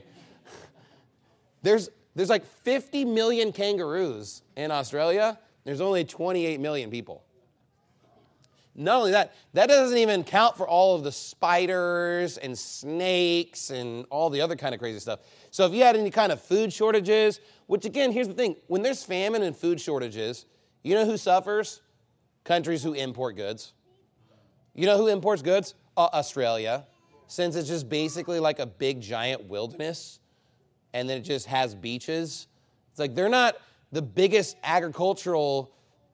There's like 50 million kangaroos in Australia. There's only 28 million people. Not only that, that doesn't even count for all of the spiders and snakes and all the other kind of crazy stuff. So if you had any kind of food shortages, which again, here's the thing. When there's famine and food shortages, you know who suffers? Countries who import goods. You know who imports goods? Australia. Since it's just basically like a big giant wilderness and then it just has beaches. It's like they're not the biggest agricultural,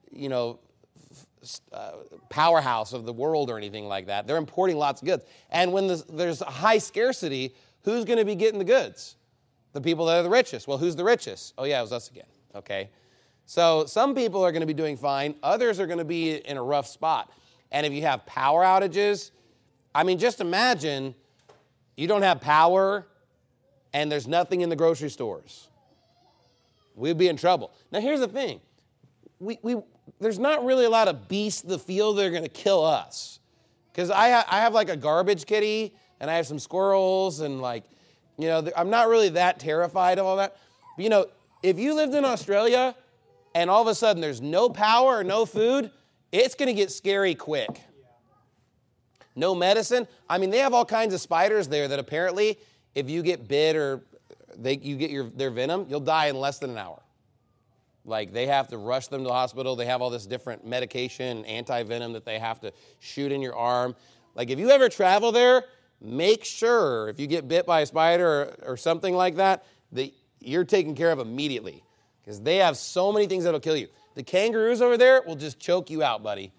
powerhouse of the world or anything like that. They're importing lots of goods. And when there's a high scarcity, who's going to be getting the goods? The people that are the richest. Well, who's the richest? Oh, yeah, it was us again. Okay. So some people are going to be doing fine. Others are going to be in a rough spot. And if you have power outages, just imagine you don't have power and there's nothing in the grocery stores. We'd be in trouble. Now, here's the thing. There's not really a lot of beasts in the field that are going to kill us. Because I have like a garbage kitty and I have some squirrels and I'm not really that terrified of all that. But, if you lived in Australia and all of a sudden there's no power or no food, it's going to get scary quick. No medicine. I mean, they have all kinds of spiders there that apparently if you get bit or you get their venom, you'll die in less than an hour. Like, they have to rush them to the hospital. They have all this different medication, anti-venom that they have to shoot in your arm. Like, if you ever travel there, make sure if you get bit by a spider or something like that you're taken care of immediately, because they have so many things that'll kill you. The kangaroos over there will just choke you out, buddy.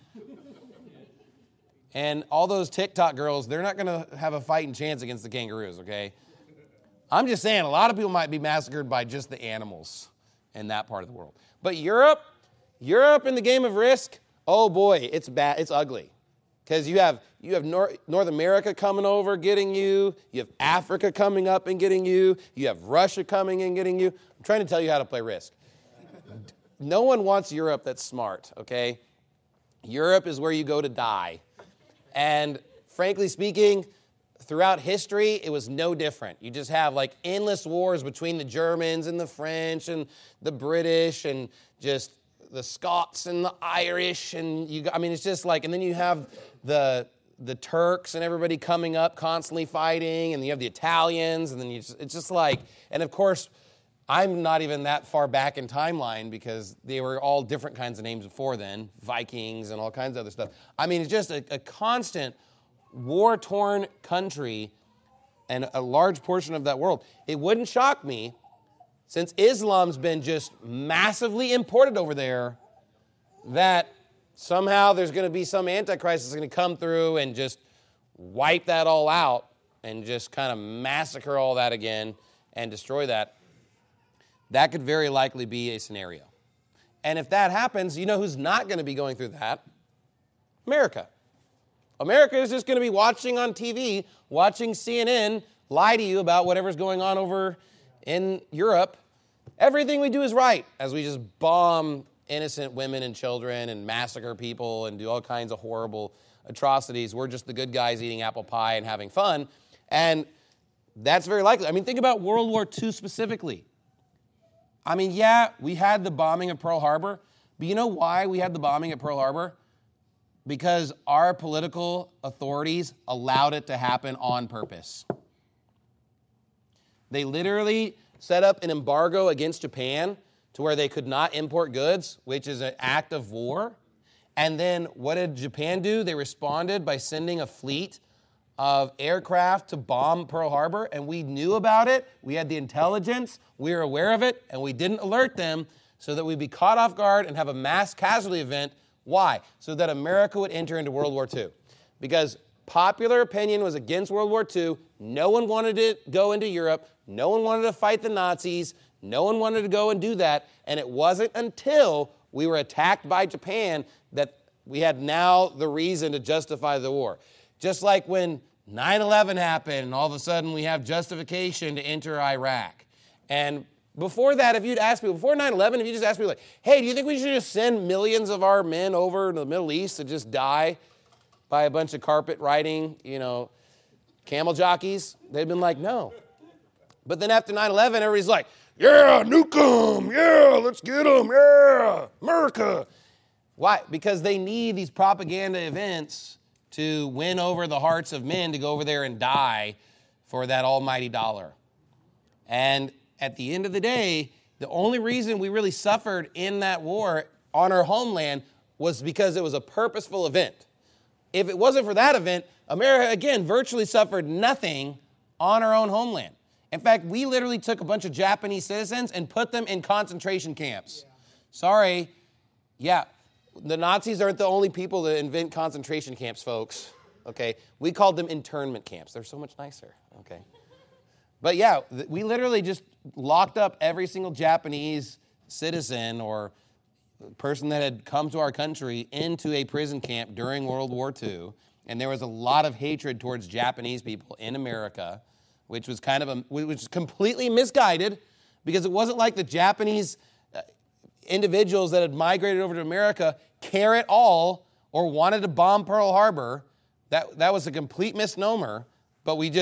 And all those TikTok girls, they're not going to have a fighting chance against the kangaroos, okay? I'm just saying, a lot of people might be massacred by just the animals in that part of the world. But Europe in the game of Risk, oh boy, it's bad, it's ugly. Because you have North America coming over getting you, you have Africa coming up and getting you, you have Russia coming and getting you. I'm trying to tell you how to play Risk. No one wants Europe that's smart, okay? Europe is where you go to die. And frankly speaking, throughout history, it was no different. You just have like endless wars between the Germans and the French and the British and just the Scots and the Irish. And it's just like, and then you have the Turks and everybody coming up constantly fighting, and you have the Italians, and then it's just like, and of course, I'm not even that far back in timeline because they were all different kinds of names before then, Vikings and all kinds of other stuff. I mean, it's just a constant war-torn country and a large portion of that world. It wouldn't shock me, since Islam's been just massively imported over there, that somehow there's going to be some antichrist that's going to come through and just wipe that all out and just kind of massacre all that again and destroy that. That could very likely be a scenario. And if that happens, you know who's not going to be going through that? America. America is just going to be watching on TV, watching CNN lie to you about whatever's going on over in Europe. Everything we do is right, as we just bomb innocent women and children and massacre people and do all kinds of horrible atrocities. We're just the good guys eating apple pie and having fun. And that's very likely. I mean, think about World War II specifically. I mean, yeah, we had the bombing of Pearl Harbor, but you know why we had the bombing at Pearl Harbor? Because our political authorities allowed it to happen on purpose. They literally set up an embargo against Japan to where they could not import goods, which is an act of war. And then what did Japan do? They responded by sending a fleet of aircraft to bomb Pearl Harbor, and we knew about it. We had the intelligence. We were aware of it, and we didn't alert them so that we'd be caught off guard and have a mass casualty event. Why? So that America would enter into World War II. Because popular opinion was against World War II. No one wanted to go into Europe. No one wanted to fight the Nazis. No one wanted to go and do that. And it wasn't until we were attacked by Japan that we had now the reason to justify the war. Just like when 9/11 happened, and all of a sudden we have justification to enter Iraq. And before that, if you'd asked me, before 9/11, if you just asked me like, hey, do you think we should just send millions of our men over to the Middle East to just die by a bunch of carpet riding, camel jockeys? They'd been like, no. But then after 9/11, everybody's like, yeah, nuke them, yeah, let's get them, yeah, America. Why? Because they need these propaganda events to win over the hearts of men to go over there and die for that almighty dollar. And at the end of the day, the only reason we really suffered in that war on our homeland was because it was a purposeful event. If it wasn't for that event, America, again, virtually suffered nothing on our own homeland. In fact, we literally took a bunch of Japanese citizens and put them in concentration camps. Sorry. Yeah, the Nazis aren't the only people that invent concentration camps, folks. Okay? We called them internment camps. They're so much nicer. Okay? But yeah, we literally just locked up every single Japanese citizen or person that had come to our country into a prison camp during World War II. And there was a lot of hatred towards Japanese people in America, which was which was completely misguided, because it wasn't like the Japanese individuals that had migrated over to America care at all or wanted to bomb Pearl Harbor. That was a complete misnomer, but we just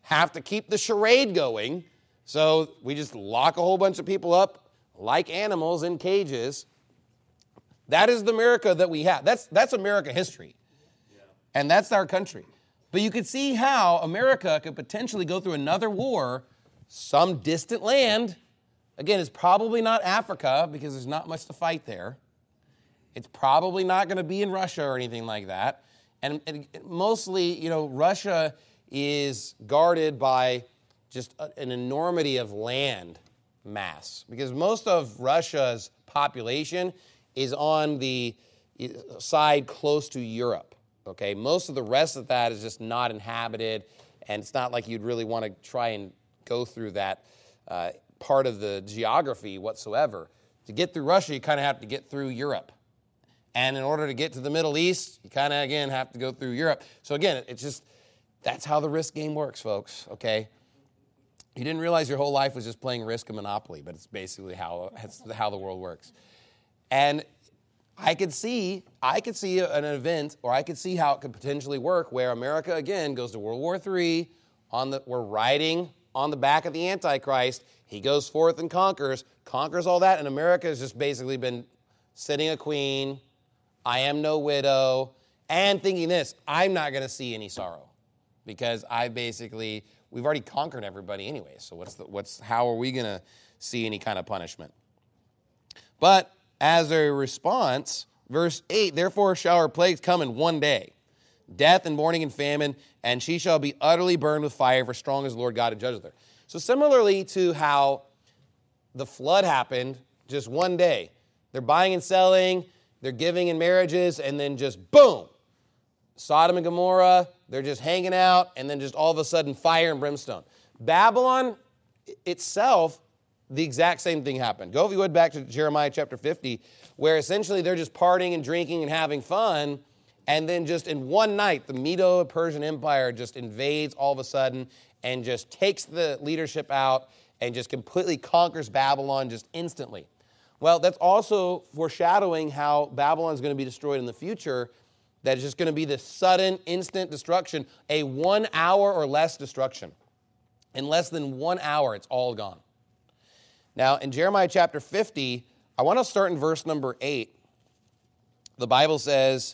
have to keep the charade going. So we just lock a whole bunch of people up like animals in cages. That is the America that we have. That's America history. And that's our country. But you could see how America could potentially go through another war, some distant land. Again, it's probably not Africa because there's not much to fight there. It's probably not going to be in Russia or anything like that. And mostly, Russia is guarded by just an enormity of land mass because most of Russia's population is on the side close to Europe. Okay, most of the rest of that is just not inhabited, and it's not like you'd really want to try and go through that part of the geography whatsoever. To get through Russia, you kind of have to get through Europe. And in order to get to the Middle East, you kind of, again, have to go through Europe. So again, it's just, that's how the Risk game works, folks, okay? You didn't realize your whole life was just playing Risk and Monopoly, but it's basically how the world works. And I could see an event, or I could see how it could potentially work where America, again, goes to World War III. We're riding on the back of the Antichrist. He goes forth and conquers all that, and America has just basically been sitting a queen, I am no widow, and thinking this, I'm not going to see any sorrow because we've already conquered everybody anyway, so how are we going to see any kind of punishment? But as a response, verse 8, therefore shall her plagues come in one day, death and mourning and famine, and she shall be utterly burned with fire, for strong is the Lord God who judges her. So similarly to how the flood happened, just one day, they're buying and selling, they're giving in marriages, and then just boom, Sodom and Gomorrah, they're just hanging out, and then just all of a sudden fire and brimstone. Babylon itself, the exact same thing happened. Go, if you would, back to Jeremiah chapter 50, where essentially they're just partying and drinking and having fun, and then just in one night, the Medo-Persian Empire just invades all of a sudden and just takes the leadership out and just completely conquers Babylon just instantly. Well, that's also foreshadowing how Babylon is going to be destroyed in the future. That is just going to be this sudden, instant destruction, a 1 hour or less destruction. In less than 1 hour, it's all gone. Now, in Jeremiah chapter 50, I want to start in verse number 8. The Bible says,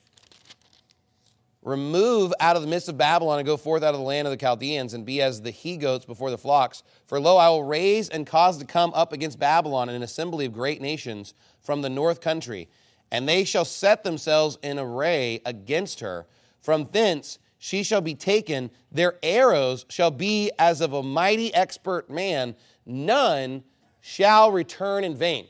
remove out of the midst of Babylon and go forth out of the land of the Chaldeans and be as the he-goats before the flocks. For lo, I will raise and cause to come up against Babylon an assembly of great nations from the north country, and they shall set themselves in array against her. From thence she shall be taken. Their arrows shall be as of a mighty expert man. None shall return in vain.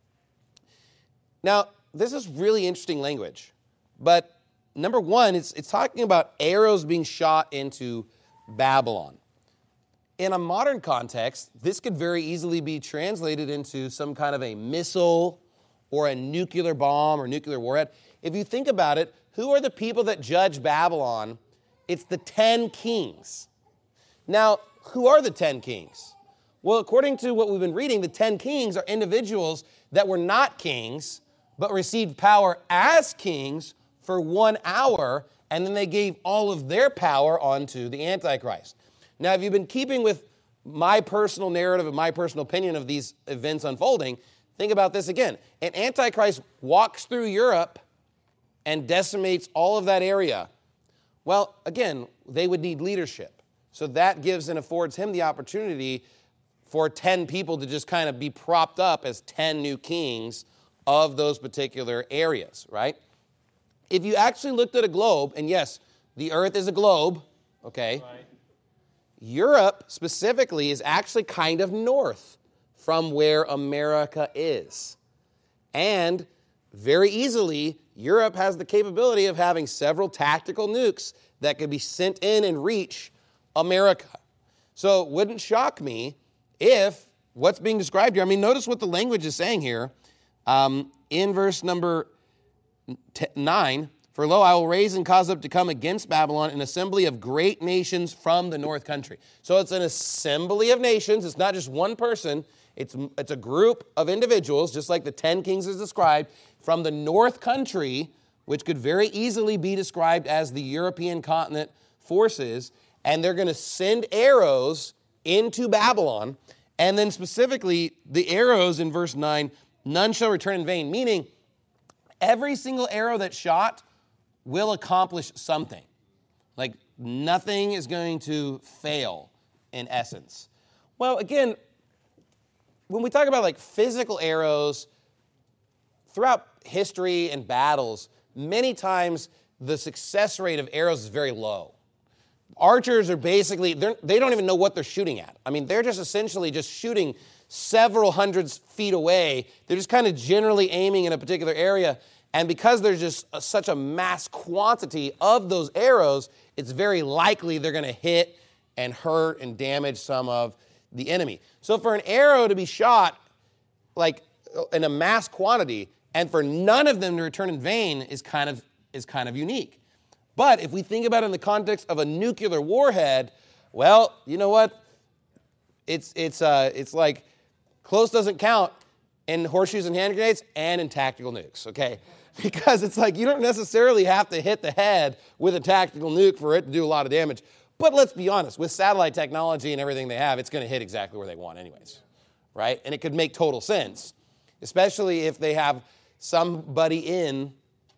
Now, this is really interesting language. But number one, it's talking about arrows being shot into Babylon. In a modern context, this could very easily be translated into some kind of a missile or a nuclear bomb or nuclear warhead. If you think about it, who are the people that judge Babylon? It's the 10 kings. Now, who are the 10 kings? Well, according to what we've been reading, the 10 kings are individuals that were not kings, but received power as kings for 1 hour, and then they gave all of their power onto the Antichrist. Now, if you've been keeping with my personal narrative and my personal opinion of these events unfolding, think about this again. An Antichrist walks through Europe and decimates all of that area. Well, again, they would need leadership. So that gives and affords him the opportunity for 10 people to just kind of be propped up as 10 new kings of those particular areas, right? If you actually looked at a globe, and yes, the earth is a globe, okay? Right. Europe specifically is actually kind of north from where America is. And very easily, Europe has the capability of having several tactical nukes that could be sent in and reach America. So it wouldn't shock me if what's being described here, notice what the language is saying here. In verse number 9, for lo, I will raise and cause up to come against Babylon an assembly of great nations from the north country. So it's an assembly of nations. It's not just one person. It's a group of individuals, just like the 10 kings is described, from the north country, which could very easily be described as the European continent forces. and they're going to send arrows into Babylon. And then specifically, the arrows in verse 9, none shall return in vain, meaning every single arrow that's shot will accomplish something. Like nothing is going to fail in essence. Well, again, when we talk about like physical arrows, throughout history and battles, many times the success rate of arrows is very low. Archers are basically, they don't even know what they're shooting at. I mean, they're just essentially just shooting several hundreds feet away. They're just kind of generally aiming in a particular area. And because there's just such a mass quantity of those arrows, it's very likely they're going to hit and hurt and damage some of the enemy. So for an arrow to be shot like in a mass quantity and for none of them to return in vain is kind of unique. But if we think about it in the context of a nuclear warhead, well, you know what? It's like close doesn't count in horseshoes and hand grenades and in tactical nukes, okay? Because it's like you don't necessarily have to hit the head with a tactical nuke for it to do a lot of damage. But let's be honest, with satellite technology and everything they have, it's going to hit exactly where they want anyways, right? And it could make total sense, especially if they have somebody in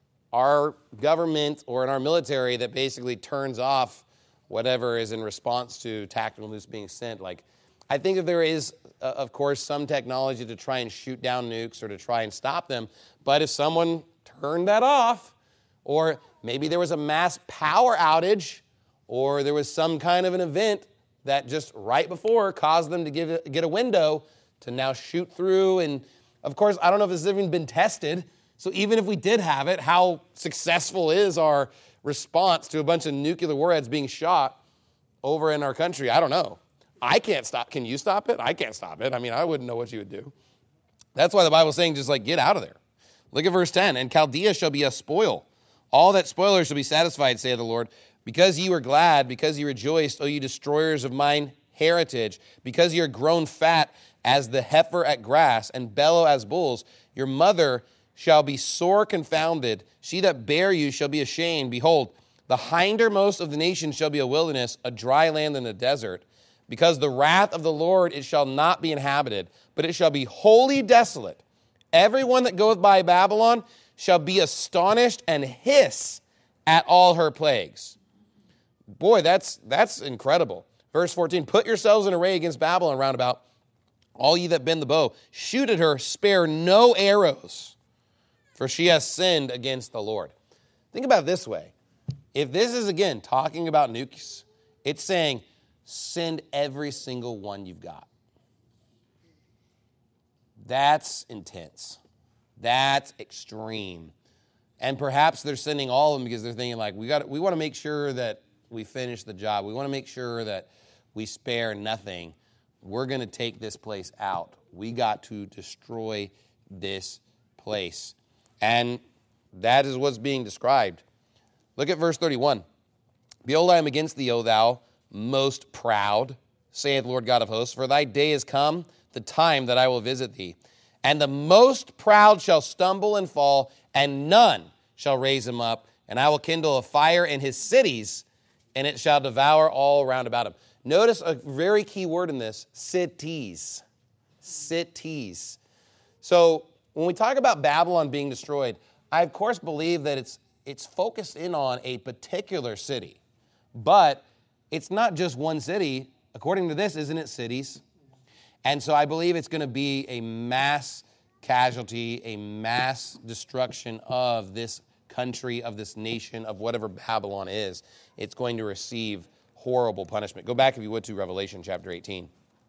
our government or in our military that basically turns off whatever is in response to tactical nukes being sent. Like, I think that there is, of course, some technology to try and shoot down nukes or to try and stop them. But if someone turned that off, or maybe there was a mass power outage, or there was some kind of an event that just right before caused them to get a window to now shoot through. And, of course, I don't know if this has even been tested. So even if we did have it, how successful is our response to a bunch of nuclear warheads being shot over in our country? I don't know. I can't stop. Can you stop it? I can't stop it. I mean, I wouldn't know what you would do. That's why the Bible's saying just like get out of there. Look at verse 10. And Chaldea shall be a spoil. All that spoilers shall be satisfied, saith the Lord. Because ye were glad, because ye rejoiced, O ye destroyers of mine heritage, because ye are grown fat as the heifer at grass, and bellow as bulls, your mother shall be sore confounded. She that bare you shall be ashamed. Behold, the hindermost of the nations shall be a wilderness, a dry land and a desert. Because the wrath of the Lord, it shall not be inhabited, but it shall be wholly desolate. Everyone that goeth by Babylon shall be astonished and hiss at all her plagues. Boy, that's incredible. Verse 14, put yourselves in array against Babylon round about, all ye that bend the bow. Shoot at her, spare no arrows, for she has sinned against the Lord. Think about it this way. If this is, again, talking about nukes, it's saying, send every single one you've got. That's intense. That's extreme. And perhaps they're sending all of them because they're thinking like, we want to make sure that we finish the job. We want to make sure that we spare nothing. We're going to take this place out. We got to destroy this place. And that is what's being described. Look at verse 31. Behold, I am against thee, O thou most proud, saith the Lord God of hosts, for thy day is come, the time that I will visit thee. And the most proud shall stumble and fall, and none shall raise him up. And I will kindle a fire in his cities, and it shall devour all round about him. Notice a very key word in this, cities. Cities. So when we talk about Babylon being destroyed, I of course believe that it's focused in on a particular city. But it's not just one city. According to this, isn't it cities? And so I believe it's going to be a mass casualty, a mass destruction of this country, of this nation, of whatever Babylon is. It's going to receive horrible punishment. Go back, if you would, to Revelation chapter 18.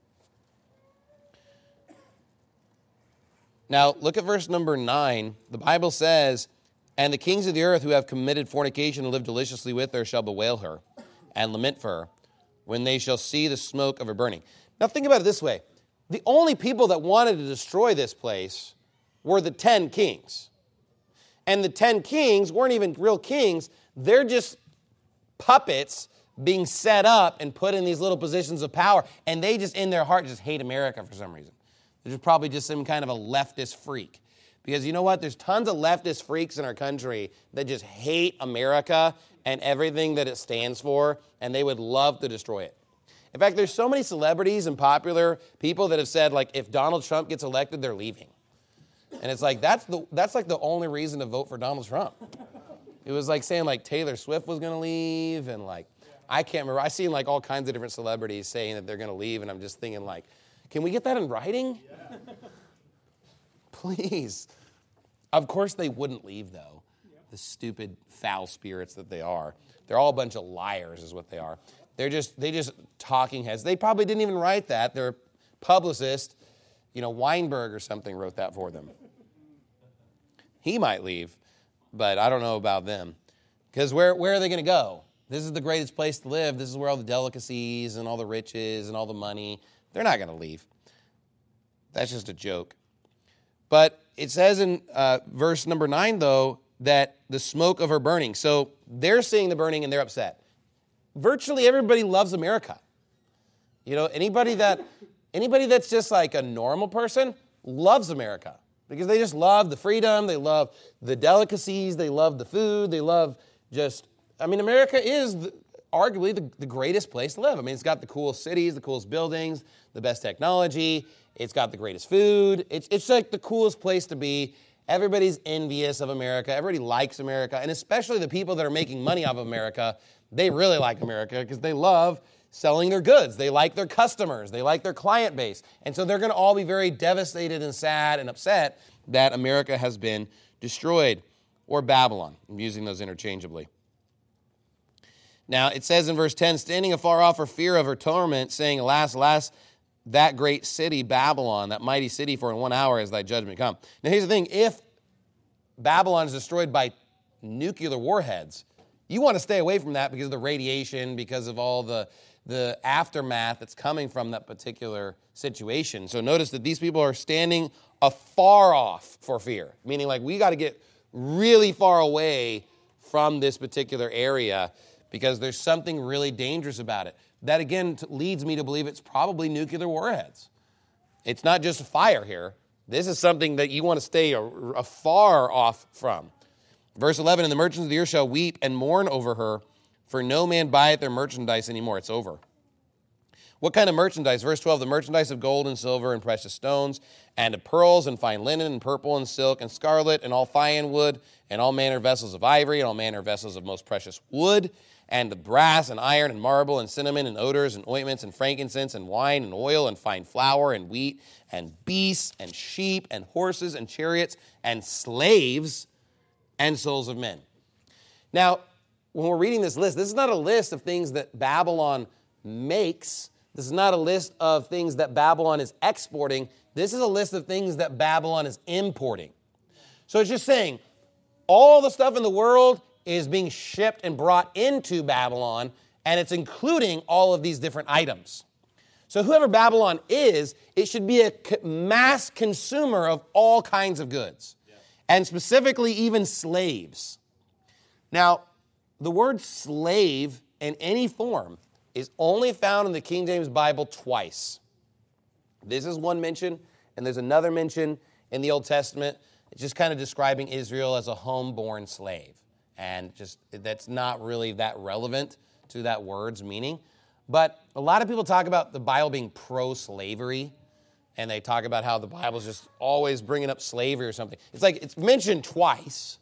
Now, look at verse number 9. The Bible says, and the kings of the earth who have committed fornication and lived deliciously with her shall bewail her and lament for her when they shall see the smoke of her burning. Now, think about it this way. The only people that wanted to destroy this place were the 10 kings. And the 10 kings weren't even real kings. They're just puppets being set up and put in these little positions of power. And they just, in their heart, just hate America for some reason. They're probably just some kind of a leftist freak. Because you know what? There's tons of leftist freaks in our country that just hate America and everything that it stands for, and they would love to destroy it. In fact, there's so many celebrities and popular people that have said, like, if Donald Trump gets elected, they're leaving. And it's like, that's like the only reason to vote for Donald Trump. It was like saying, like, Taylor Swift was going to leave, and, like, I can't remember. I've seen, like, all kinds of different celebrities saying that they're going to leave, and I'm just thinking, like, can we get that in writing? Yeah. Please. Of course they wouldn't leave, though. The stupid, foul spirits that they are. They're all a bunch of liars is what they are. They just talking heads. They probably didn't even write that. Their publicist, Weinberg or something wrote that for them. He might leave, but I don't know about them. Because where are they going to go? This is the greatest place to live. This is where all the delicacies and all the riches and all the money. They're not going to leave. That's just a joke. But it says in verse number 9, though, that the smoke of her burning. So they're seeing the burning and they're upset. Virtually everybody loves America. Anybody that's just like a normal person loves America because they just love the freedom, they love the delicacies, they love the food, they love America is arguably the greatest place to live. It's got the coolest cities, the coolest buildings, the best technology, it's got the greatest food. It's like the coolest place to be. Everybody's envious of America. Everybody likes America, and especially the people that are making money off of America. They really like America because they love selling their goods. They like their customers. They like their client base. And so they're going to all be very devastated and sad and upset that America has been destroyed, or Babylon. I'm using those interchangeably. Now, it says in verse 10, standing afar off for fear of her torment, saying, alas, alas, that great city, Babylon, that mighty city, for in 1 hour has thy judgment come. Now, here's the thing. If Babylon is destroyed by nuclear warheads, you want to stay away from that because of the radiation, because of all the aftermath that's coming from that particular situation. So notice that these people are standing afar off for fear, meaning like we got to get really far away from this particular area because there's something really dangerous about it. That, again, leads me to believe it's probably nuclear warheads. It's not just a fire here. This is something that you want to stay afar off from. Verse 11, and the merchants of the earth shall weep and mourn over her, for no man buyeth their merchandise anymore. It's over. What kind of merchandise? Verse 12, the merchandise of gold and silver and precious stones, and of pearls and fine linen and purple and silk and scarlet and all fine wood and all manner of vessels of ivory and all manner of vessels of most precious wood, and of brass and iron and marble and cinnamon and odors and ointments and frankincense and wine and oil and fine flour and wheat and beasts and sheep and horses and chariots and slaves and souls of men. Now, when we're reading this list, this is not a list of things that Babylon makes. This is not a list of things that Babylon is exporting. This is a list of things that Babylon is importing. So it's just saying all the stuff in the world is being shipped and brought into Babylon, and it's including all of these different items. So whoever Babylon is, it should be a mass consumer of all kinds of goods, and specifically even slaves. Now, the word slave in any form is only found in the King James Bible twice. This is one mention, and there's another mention in the Old Testament. It's just kind of describing Israel as a homeborn slave. And just that's not really that relevant to that word's meaning. But a lot of people talk about the Bible being pro-slavery, and they talk about how the Bible's just always bringing up slavery or something. It's like it's mentioned twice.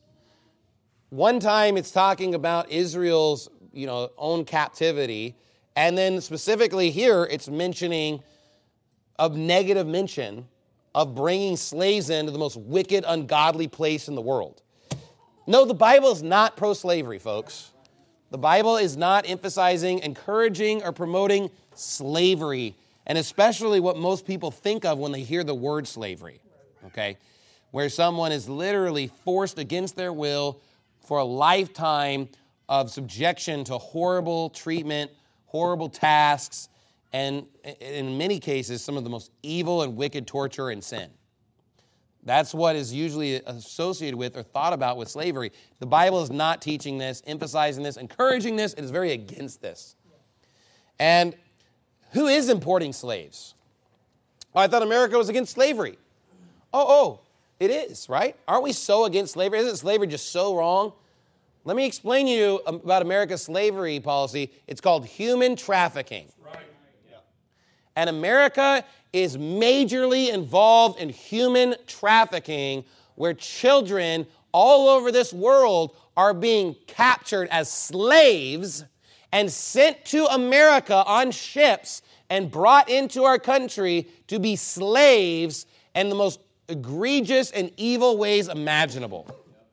One time it's talking about Israel's, own captivity, and then specifically here it's mentioning a negative mention of bringing slaves into the most wicked, ungodly place in the world. No, the Bible is not pro-slavery, folks. The Bible is not emphasizing, encouraging, or promoting slavery, and especially what most people think of when they hear the word slavery, okay? Where someone is literally forced against their will for a lifetime of subjection to horrible treatment, horrible tasks, and in many cases, some of the most evil and wicked torture and sin. That's what is usually associated with or thought about with slavery. The Bible is not teaching this, emphasizing this, encouraging this. It is very against this. And who is importing slaves? Oh, I thought America was against slavery. It is, right? Aren't we so against slavery? Isn't slavery just so wrong? Let me explain to you about America's slavery policy. It's called human trafficking. Right. Yeah. And America is majorly involved in human trafficking, where children all over this world are being captured as slaves and sent to America on ships and brought into our country to be slaves in the most egregious and evil ways imaginable.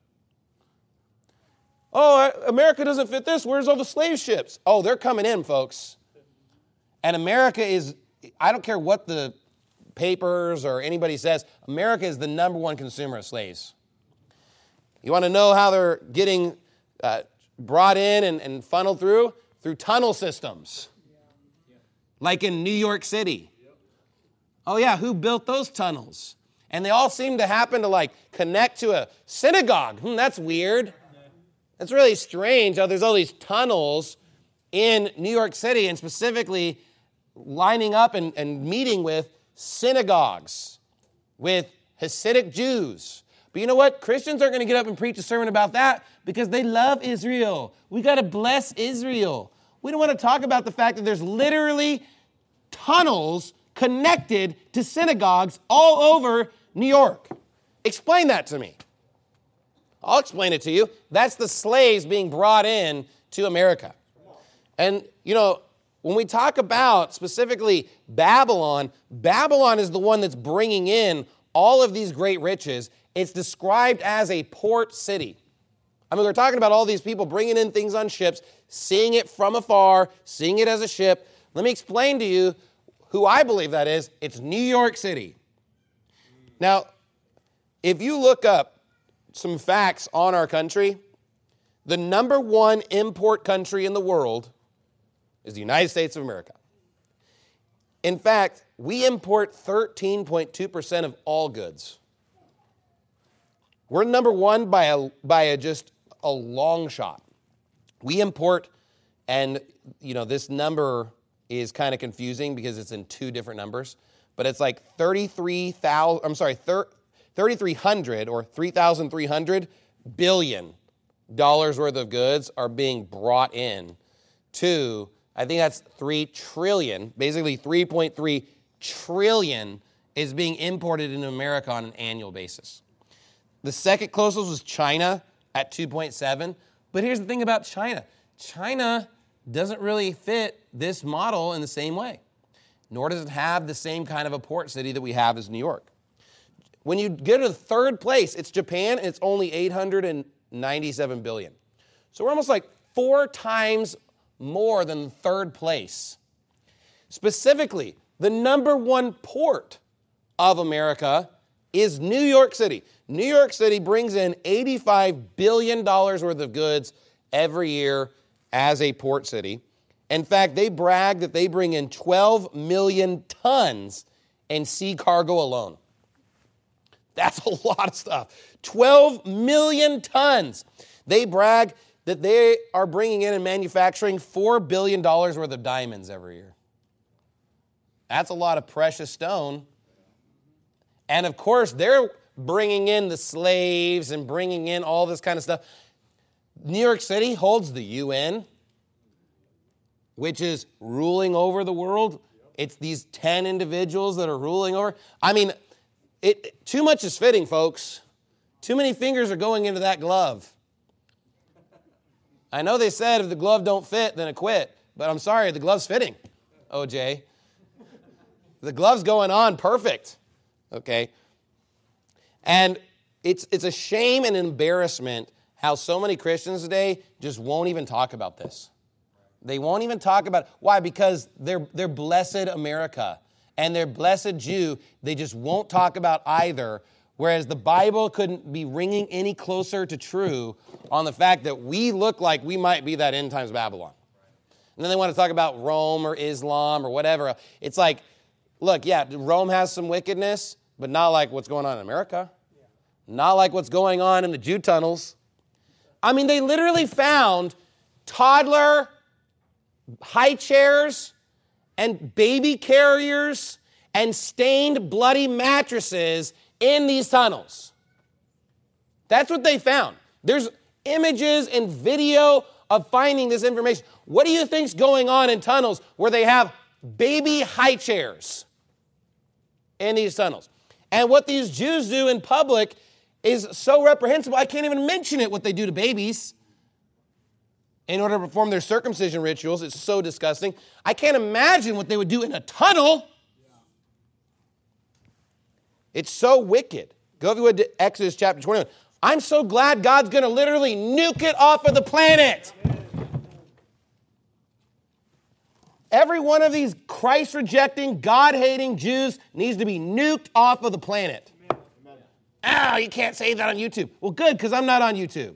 Oh, America doesn't fit this. Where's all the slave ships? Oh, they're coming in, folks. And America is, I don't care what the papers or anybody says, America is the number one consumer of slaves. You want to know how they're getting brought in and funneled through? Through tunnel systems. Like in New York City. Oh yeah, who built those tunnels? And they all seem to happen to like connect to a synagogue. That's weird. That's really strange how there's all these tunnels in New York City and specifically lining up and meeting with synagogues, with Hasidic Jews. But you know what? Christians aren't going to get up and preach a sermon about that because they love Israel. We got to bless Israel. We don't want to talk about the fact that there's literally tunnels connected to synagogues all over New York. Explain that to me. I'll explain it to you. That's the slaves being brought in to America. And, you know, when we talk about specifically Babylon, Babylon is the one that's bringing in all of these great riches. It's described as a port city. I mean, we're talking about all these people bringing in things on ships, seeing it from afar, seeing it as a ship. Let me explain to you who I believe that is. It's New York City. Now, if you look up some facts on our country, the number one import country in the world is the United States of America. In fact, we import 13.2% of all goods. We're number one by just a long shot. We import, and you know this number is kind of confusing because it's in two different numbers, but it's like 3,300 or $3,300 billion worth of goods are being brought in to, I think that's 3 trillion, basically 3.3 trillion is being imported into America on an annual basis. The second closest was China at 2.7. But here's the thing about China. China doesn't really fit this model in the same way, nor does it have the same kind of a port city that we have as New York. When you get to the third place, it's Japan, and it's only $897 billion. So we're almost like 4 times more than third place. Specifically, the number one port of America is New York City. New York City brings in $85 billion worth of goods every year as a port city. In fact, they brag that they bring in 12 million tons in sea cargo alone. That's a lot of stuff. 12 million tons. They brag that they are bringing in and manufacturing $4 billion worth of diamonds every year. That's a lot of precious stone. And of course, they're bringing in the slaves and bringing in all this kind of stuff. New York City holds the UN, which is ruling over the world. It's these 10 individuals that are ruling over. I mean, too much is fitting, folks. Too many fingers are going into that glove. I know they said if the glove don't fit, then it quit. But I'm sorry, the glove's fitting, OJ. The glove's going on perfect. Okay? And it's a shame and embarrassment how so many Christians today just won't even talk about this. They won't even talk about it. Why? Because they're blessed America and their blessed Jew, they just won't talk about either, whereas the Bible couldn't be ringing any closer to true on the fact that we look like we might be that end times Babylon. And then they want to talk about Rome or Islam or whatever. It's like, look, yeah, Rome has some wickedness, but not like what's going on in America. Not like what's going on in the Jew tunnels. I mean, they literally found toddler high chairs and baby carriers and stained bloody mattresses in these tunnels. That's what they found. There's images and video of finding this information. What do you think's going on in tunnels where they have baby high chairs in these tunnels? And what these Jews do in public is so reprehensible, I can't even mention it, what they do to babies in order to perform their circumcision rituals. It's so disgusting. I can't imagine what they would do in a tunnel. It's so wicked. Go if you would to Exodus chapter 21. I'm so glad God's going to literally nuke it off of the planet. Every one of these Christ-rejecting, God-hating Jews needs to be nuked off of the planet. Oh, you can't say that on YouTube. Well, good, because I'm not on YouTube.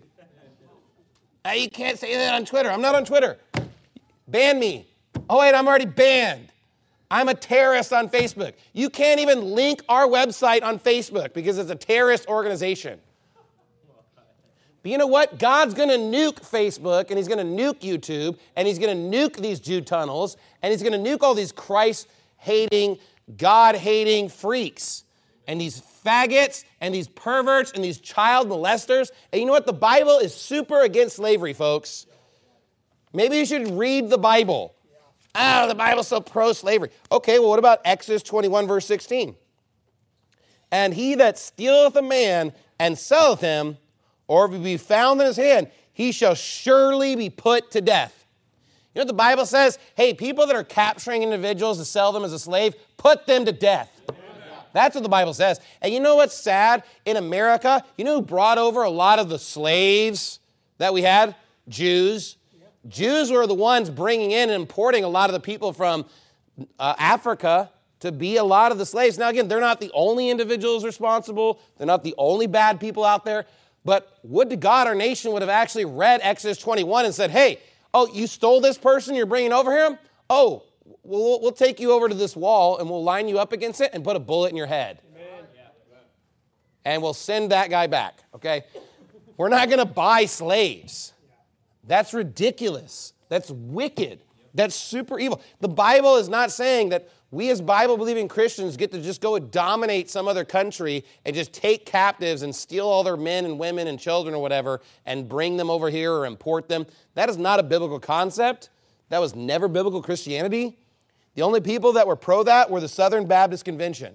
You can't say that on Twitter. I'm not on Twitter. Ban me. Oh, wait, I'm already banned. I'm a terrorist on Facebook. You can't even link our website on Facebook because it's a terrorist organization. But you know what? God's going to nuke Facebook, and he's going to nuke YouTube, and he's going to nuke these Jew tunnels, and he's going to nuke all these Christ-hating, God-hating freaks, and these faggots, and these perverts, and these child molesters. And you know what? The Bible is super against slavery, folks. Maybe you should read the Bible. Oh, the Bible's so pro-slavery. Okay, well, what about Exodus 21, verse 16? And he that stealeth a man and selleth him, or if he be found in his hand, he shall surely be put to death. You know what the Bible says? Hey, people that are capturing individuals to sell them as a slave, put them to death. That's what the Bible says. And you know what's sad? In America, you know who brought over a lot of the slaves that we had? Jews. Jews were the ones bringing in and importing a lot of the people from Africa to be a lot of the slaves. Now, again, they're not the only individuals responsible. They're not the only bad people out there. But would to God our nation would have actually read Exodus 21 and said, hey, oh, you stole this person you're bringing over here? Oh, we'll take you over to this wall and we'll line you up against it and put a bullet in your head. Amen. And we'll send that guy back, okay? We're not going to buy slaves. That's ridiculous. That's wicked. That's super evil. The Bible is not saying that we as Bible-believing Christians get to just go and dominate some other country and just take captives and steal all their men and women and children or whatever and bring them over here or import them. That is not a biblical concept. That was never biblical Christianity. The only people that were pro that were the Southern Baptist Convention.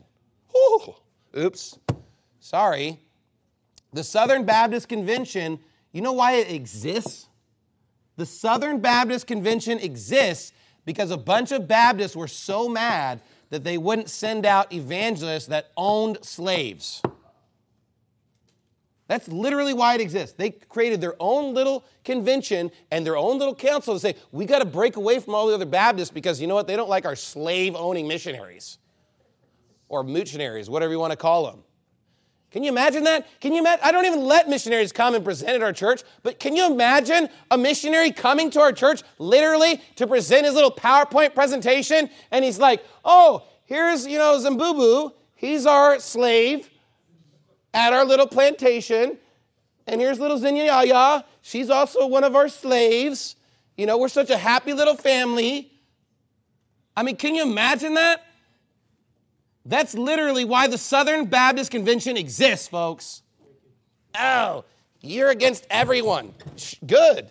Oops. Sorry. The Southern Baptist Convention, you know why it exists? The Southern Baptist Convention exists because a bunch of Baptists were so mad that they wouldn't send out evangelists that owned slaves. That's literally why it exists. They created their own little convention and their own little council to say, we got to break away from all the other Baptists because you know what? They don't like our slave-owning missionaries or missionaries, whatever you want to call them. Can you imagine that? Can you imagine? I don't even let missionaries come and present at our church, but can you imagine a missionary coming to our church literally to present his little PowerPoint presentation? And he's like, oh, here's, Zambubu. He's our slave at our little plantation. And here's little Zinyaya. She's also one of our slaves. We're such a happy little family. I mean, can you imagine that? That's literally why the Southern Baptist Convention exists, folks. Oh, you're against everyone. Good.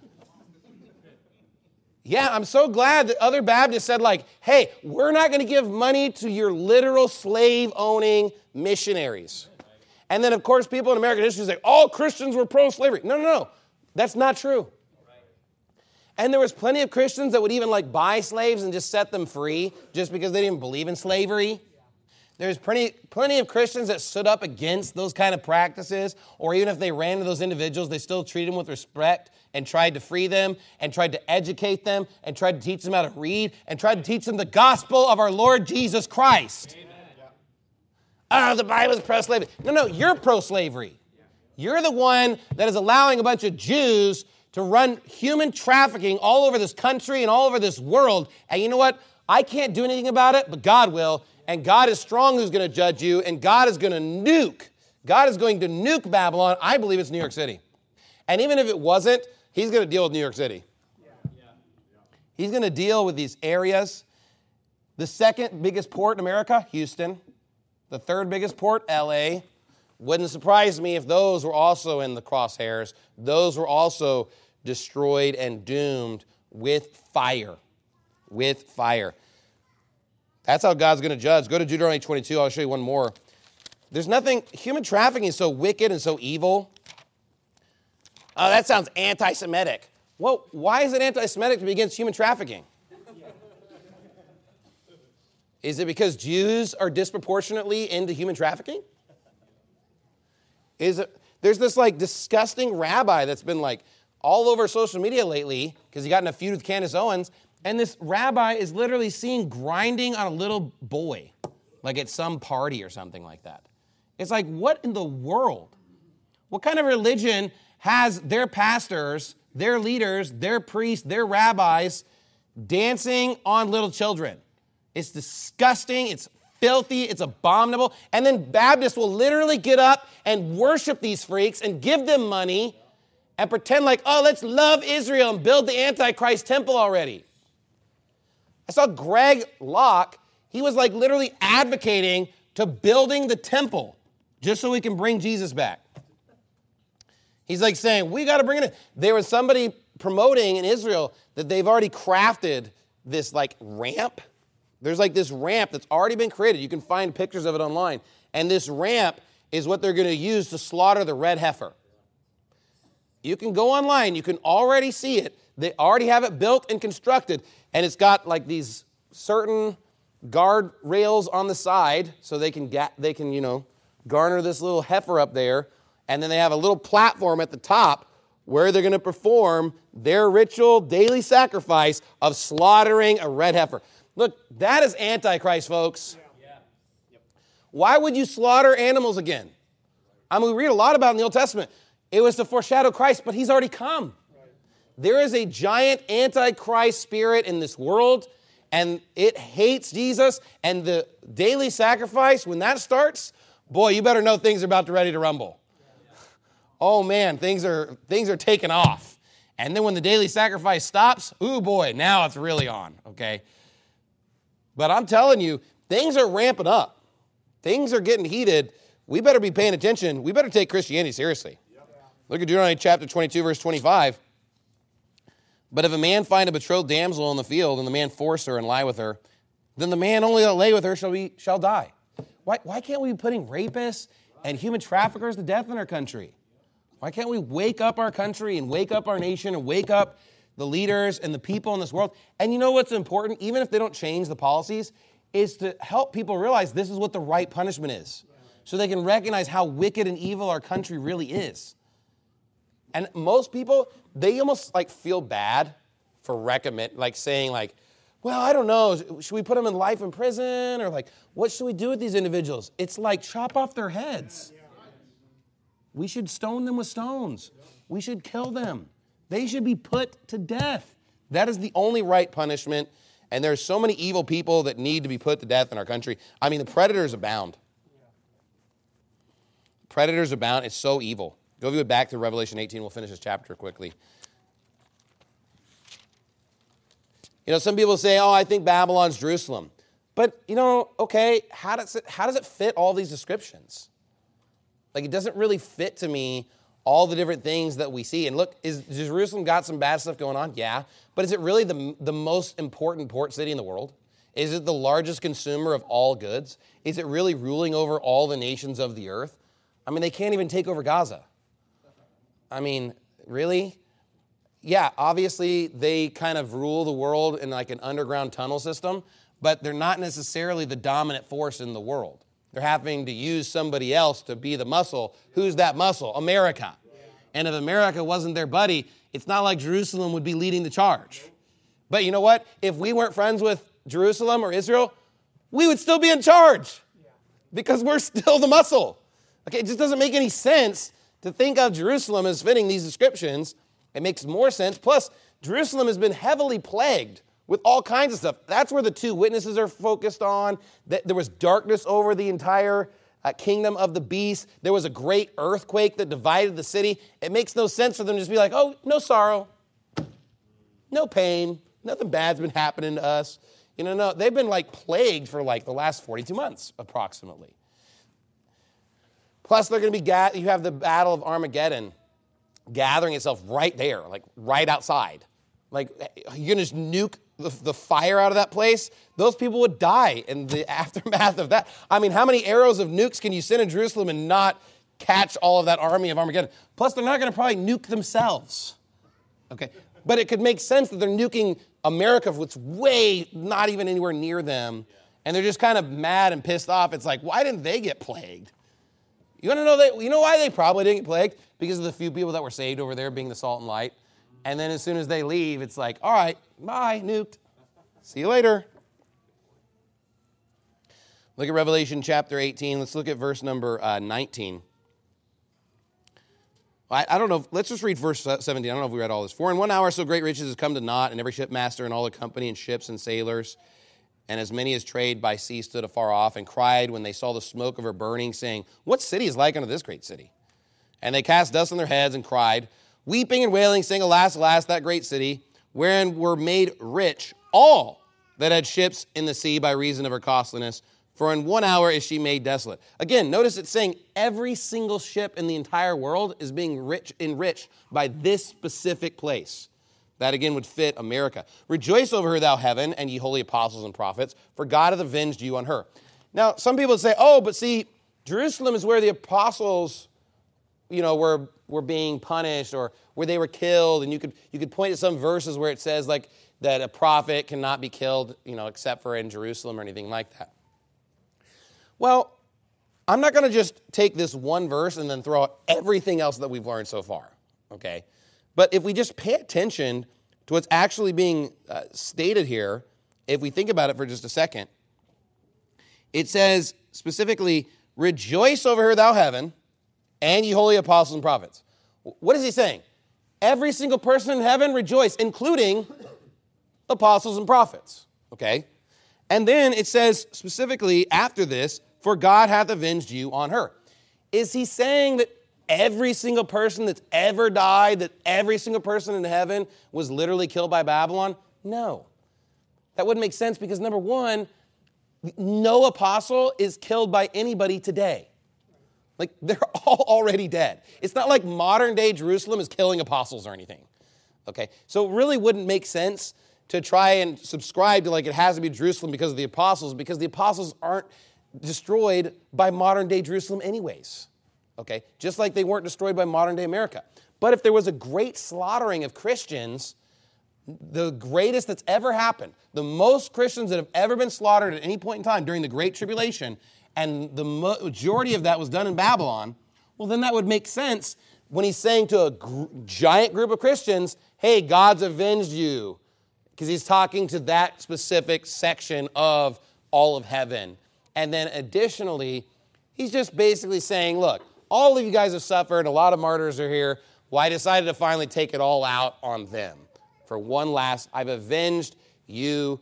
Yeah, I'm so glad that other Baptists said, hey, we're not going to give money to your literal slave-owning missionaries. And then, of course, people in American history say, all Christians were pro-slavery. No. That's not true. And there was plenty of Christians that would even buy slaves and just set them free just because they didn't believe in slavery. There's plenty of Christians that stood up against those kind of practices, or even if they ran into those individuals, they still treated them with respect and tried to free them and tried to educate them and tried to teach them how to read and tried to teach them the gospel of our Lord Jesus Christ. Oh, the Bible's pro-slavery. No, you're pro-slavery. You're the one that is allowing a bunch of Jews to run human trafficking all over this country and all over this world. And you know what? I can't do anything about it, but God will. And God is strong who's going to judge you, and God is going to nuke. God is going to nuke Babylon. I believe it's New York City. And even if it wasn't, he's going to deal with New York City. He's going to deal with these areas. The second biggest port in America, Houston. The third biggest port, LA. Wouldn't surprise me if those were also in the crosshairs. Those were also destroyed and doomed with fire. With fire. That's how God's going to judge. Go to Deuteronomy 22. I'll show you one more. There's nothing, human trafficking is so wicked and so evil. Oh, that sounds anti-Semitic. Well, why is it anti-Semitic to be against human trafficking? Is it because Jews are disproportionately into human trafficking? There's this like disgusting rabbi that's been like all over social media lately because he got in a feud with Candace Owens, and this rabbi is literally seen grinding on a little boy, like at some party or something like that. It's like, what in the world? What kind of religion has their pastors, their leaders, their priests, their rabbis dancing on little children? It's disgusting, it's filthy, it's abominable. And then Baptists will literally get up and worship these freaks and give them money and pretend like, oh, let's love Israel and build the Antichrist temple already. I saw Greg Locke. He was like literally advocating to building the temple just so we can bring Jesus back. He's like saying, we got to bring it in. There was somebody promoting in Israel that they've already crafted this like ramp. There's like this ramp that's already been created. You can find pictures of it online. And this ramp is what they're going to use to slaughter the red heifer. You can go online. You can already see it. They already have it built and constructed. And it's got like these certain guard rails on the side so they can garner this little heifer up there. And then they have a little platform at the top where they're going to perform their ritual daily sacrifice of slaughtering a red heifer. Look, that is Antichrist, folks. Why would you slaughter animals again? I mean, we read a lot about it in the Old Testament. It was to foreshadow Christ, but he's already come. There is a giant Antichrist spirit in this world, and it hates Jesus. And the daily sacrifice, when that starts, boy, you better know things are about to ready to rumble. Oh man, things are taking off. And then when the daily sacrifice stops, ooh boy, now it's really on, okay? But I'm telling you, things are ramping up. Things are getting heated. We better be paying attention. We better take Christianity seriously. Look at Deuteronomy chapter 22, verse 25. But if a man find a betrothed damsel in the field, and the man force her and lie with her, then the man only that lay with her shall die. Why can't we be putting rapists and human traffickers to death in our country? Why can't we wake up our country and wake up our nation and wake up the leaders and the people in this world? And you know what's important, even if they don't change the policies, is to help people realize this is what the right punishment is. So they can recognize how wicked and evil our country really is. And most people, they almost like feel bad for saying like, well, I don't know, should we put them in life in prison? Or like, what should we do with these individuals? It's like chop off their heads. We should stone them with stones. We should kill them. They should be put to death. That is the only right punishment. And there's so many evil people that need to be put to death in our country. I mean, the predators abound. Predators abound. It's so evil. Go back to Revelation 18. We'll finish this chapter quickly. You know, some people say, oh, I think Babylon's Jerusalem. But, okay, how does it fit all these descriptions? Like, it doesn't really fit to me all the different things that we see. And look, is Jerusalem got some bad stuff going on? Yeah. But is it really the most important port city in the world? Is it the largest consumer of all goods? Is it really ruling over all the nations of the earth? I mean, they can't even take over Gaza. I mean, really? Yeah, obviously they kind of rule the world in like an underground tunnel system, but they're not necessarily the dominant force in the world. They're having to use somebody else to be the muscle. Who's that muscle? America. And if America wasn't their buddy, it's not like Jerusalem would be leading the charge. But you know what? If we weren't friends with Jerusalem or Israel, we would still be in charge because we're still the muscle. Okay, it just doesn't make any sense to think of Jerusalem as fitting these descriptions. It makes more sense. Plus, Jerusalem has been heavily plagued with all kinds of stuff. That's where the two witnesses are focused on. There was darkness over the entire kingdom of the beast. There was a great earthquake that divided the city. It makes no sense for them to just be like, oh, no sorrow, no pain, nothing bad's been happening to us. No, they've been like plagued for like the last 42 months approximately. Plus, they're going to be, you have the Battle of Armageddon gathering itself right there, like right outside. Like, you're going to just nuke the fire out of that place? Those people would die in the aftermath of that. I mean, how many arrows of nukes can you send in Jerusalem and not catch all of that army of Armageddon? Plus, they're not going to probably nuke themselves. Okay? But it could make sense that they're nuking America, which way not even anywhere near them. And they're just kind of mad and pissed off. It's like, why didn't they get plagued? You want to know that? You know why they probably didn't get plagued? Because of the few people that were saved over there being the salt and light. And then as soon as they leave, it's like, all right, bye, nuked. See you later. Look at Revelation chapter 18. Let's look at verse number 19. I don't know. Let's just read verse 17. I don't know if we read all this. For in 1 hour so great riches has come to naught, and every shipmaster and all the company and ships and sailors, and as many as trade by sea stood afar off and cried when they saw the smoke of her burning, saying, what city is like unto this great city? And they cast dust on their heads and cried, weeping and wailing, saying, alas, alas, that great city, wherein were made rich all that had ships in the sea by reason of her costliness. For in 1 hour is she made desolate. Again, notice it's saying every single ship in the entire world is being enriched by this specific place. That again would fit America. Rejoice over her, thou heaven, and ye holy apostles and prophets, for God hath avenged you on her. Now, some people say, oh, but see, Jerusalem is where the apostles, were being punished or where they were killed. And you could point to some verses where it says like that a prophet cannot be killed, except for in Jerusalem or anything like that. Well, I'm not going to just take this one verse and then throw out everything else that we've learned so far, okay? But if we just pay attention to what's actually being stated here, if we think about it for just a second, it says specifically, rejoice over her, thou heaven, and ye holy apostles and prophets. What is he saying? Every single person in heaven rejoice, including apostles and prophets, okay? And then it says specifically after this, for God hath avenged you on her. Is he saying that every single person that's ever died, that every single person in heaven was literally killed by Babylon? No. That wouldn't make sense because, number one, no apostle is killed by anybody today. Like, they're all already dead. It's not like modern day Jerusalem is killing apostles or anything. Okay? So it really wouldn't make sense to try and subscribe to like it has to be Jerusalem because of the apostles, because the apostles aren't destroyed by modern day Jerusalem anyways. Okay? Just like they weren't destroyed by modern day America. But if there was a great slaughtering of Christians, the greatest that's ever happened, the most Christians that have ever been slaughtered at any point in time during the Great Tribulation, and the majority of that was done in Babylon, well, then that would make sense when he's saying to a giant group of Christians, hey, God's avenged you, because he's talking to that specific section of all of heaven. And then additionally, he's just basically saying, look, all of you guys have suffered, a lot of martyrs are here, well, I decided to finally take it all out on them. For one last, I've avenged you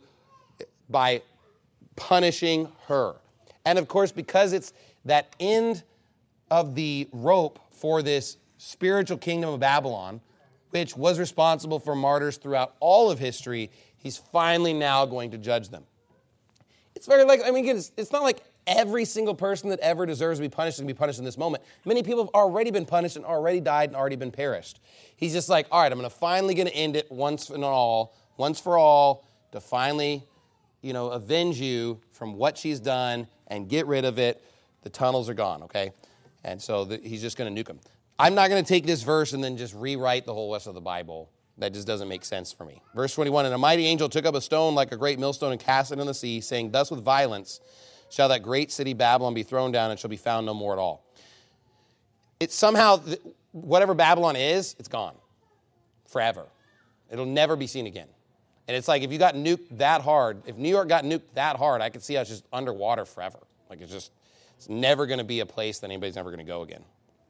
by punishing her. And of course, because it's that end of the rope for this spiritual kingdom of Babylon, which was responsible for martyrs throughout all of history, he's finally now going to judge them. It's very likely, again, it's not like every single person that ever deserves to be punished is going to be punished in this moment. Many people have already been punished and already died and already been perished. He's just like, all right, I'm finally going to end it once for all, to finally, avenge you from what she's done and get rid of it. The tunnels are gone, okay? And so he's just going to nuke them. I'm not going to take this verse and then just rewrite the whole rest of the Bible. That just doesn't make sense for me. Verse 21, and a mighty angel took up a stone like a great millstone and cast it in the sea, saying, thus with violence shall that great city Babylon be thrown down and shall be found no more at all. It's somehow, whatever Babylon is, it's gone forever. It'll never be seen again. And it's like if you got nuked that hard, if New York got nuked that hard, I could see how it's just underwater forever. Like it's never going to be a place that anybody's ever going to go again.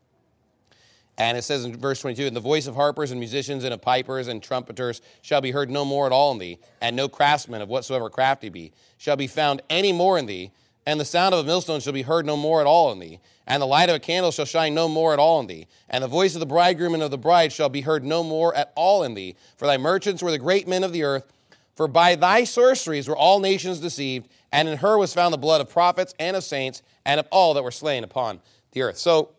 And it says in verse 22, and the voice of harpers and musicians and of pipers and trumpeters shall be heard no more at all in thee, and no craftsman of whatsoever craft he be shall be found any more in thee, and the sound of a millstone shall be heard no more at all in thee, and the light of a candle shall shine no more at all in thee, and the voice of the bridegroom and of the bride shall be heard no more at all in thee, for thy merchants were the great men of the earth, for by thy sorceries were all nations deceived, and in her was found the blood of prophets and of saints and of all that were slain upon the earth. So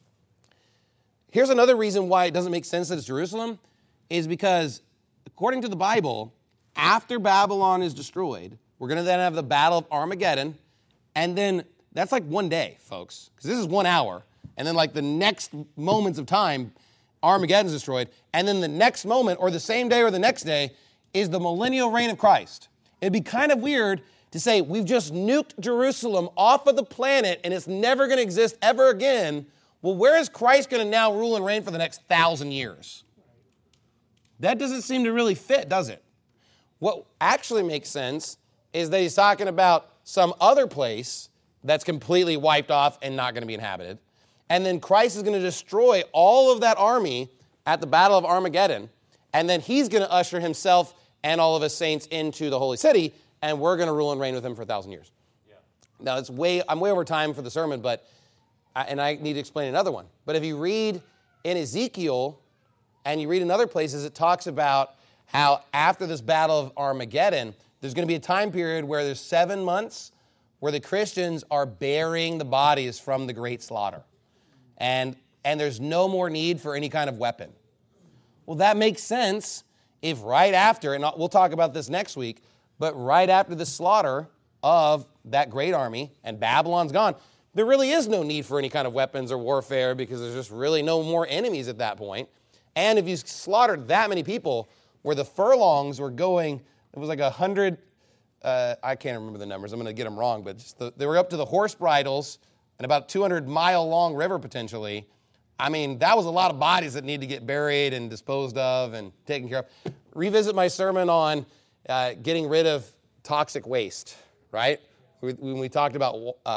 here's another reason why it doesn't make sense that it's Jerusalem, is because according to the Bible, after Babylon is destroyed, we're going to then have the Battle of Armageddon, and then that's like one day, folks, because this is 1 hour, and then like the next moments of time, Armageddon's destroyed, and then the next moment, or the same day or the next day, is the millennial reign of Christ. It'd be kind of weird to say we've just nuked Jerusalem off of the planet and it's never going to exist ever again. Well, where is Christ going to now rule and reign for the next 1,000 years? That doesn't seem to really fit, does it? What actually makes sense is that he's talking about some other place that's completely wiped off and not going to be inhabited. And then Christ is going to destroy all of that army at the Battle of Armageddon. And then he's going to usher himself and all of his saints into the holy city, and we're going to rule and reign with him for 1,000 years. Yeah. Now, I'm way over time for the sermon, and I need to explain another one. But if you read in Ezekiel, and you read in other places, it talks about how after this Battle of Armageddon, there's going to be a time period where there's 7 months where the Christians are burying the bodies from the great slaughter. And there's no more need for any kind of weapon. Well, that makes sense if right after, and we'll talk about this next week, but right after the slaughter of that great army and Babylon's gone, there really is no need for any kind of weapons or warfare because there's just really no more enemies at that point. And if you slaughtered that many people, where the furlongs were going, it was like 100, I can't remember the numbers, I'm going to get them wrong, but they were up to the horse bridles and about 200-mile-long river potentially. I mean, that was a lot of bodies that need to get buried and disposed of and taken care of. Revisit my sermon on getting rid of toxic waste, right? When we talked about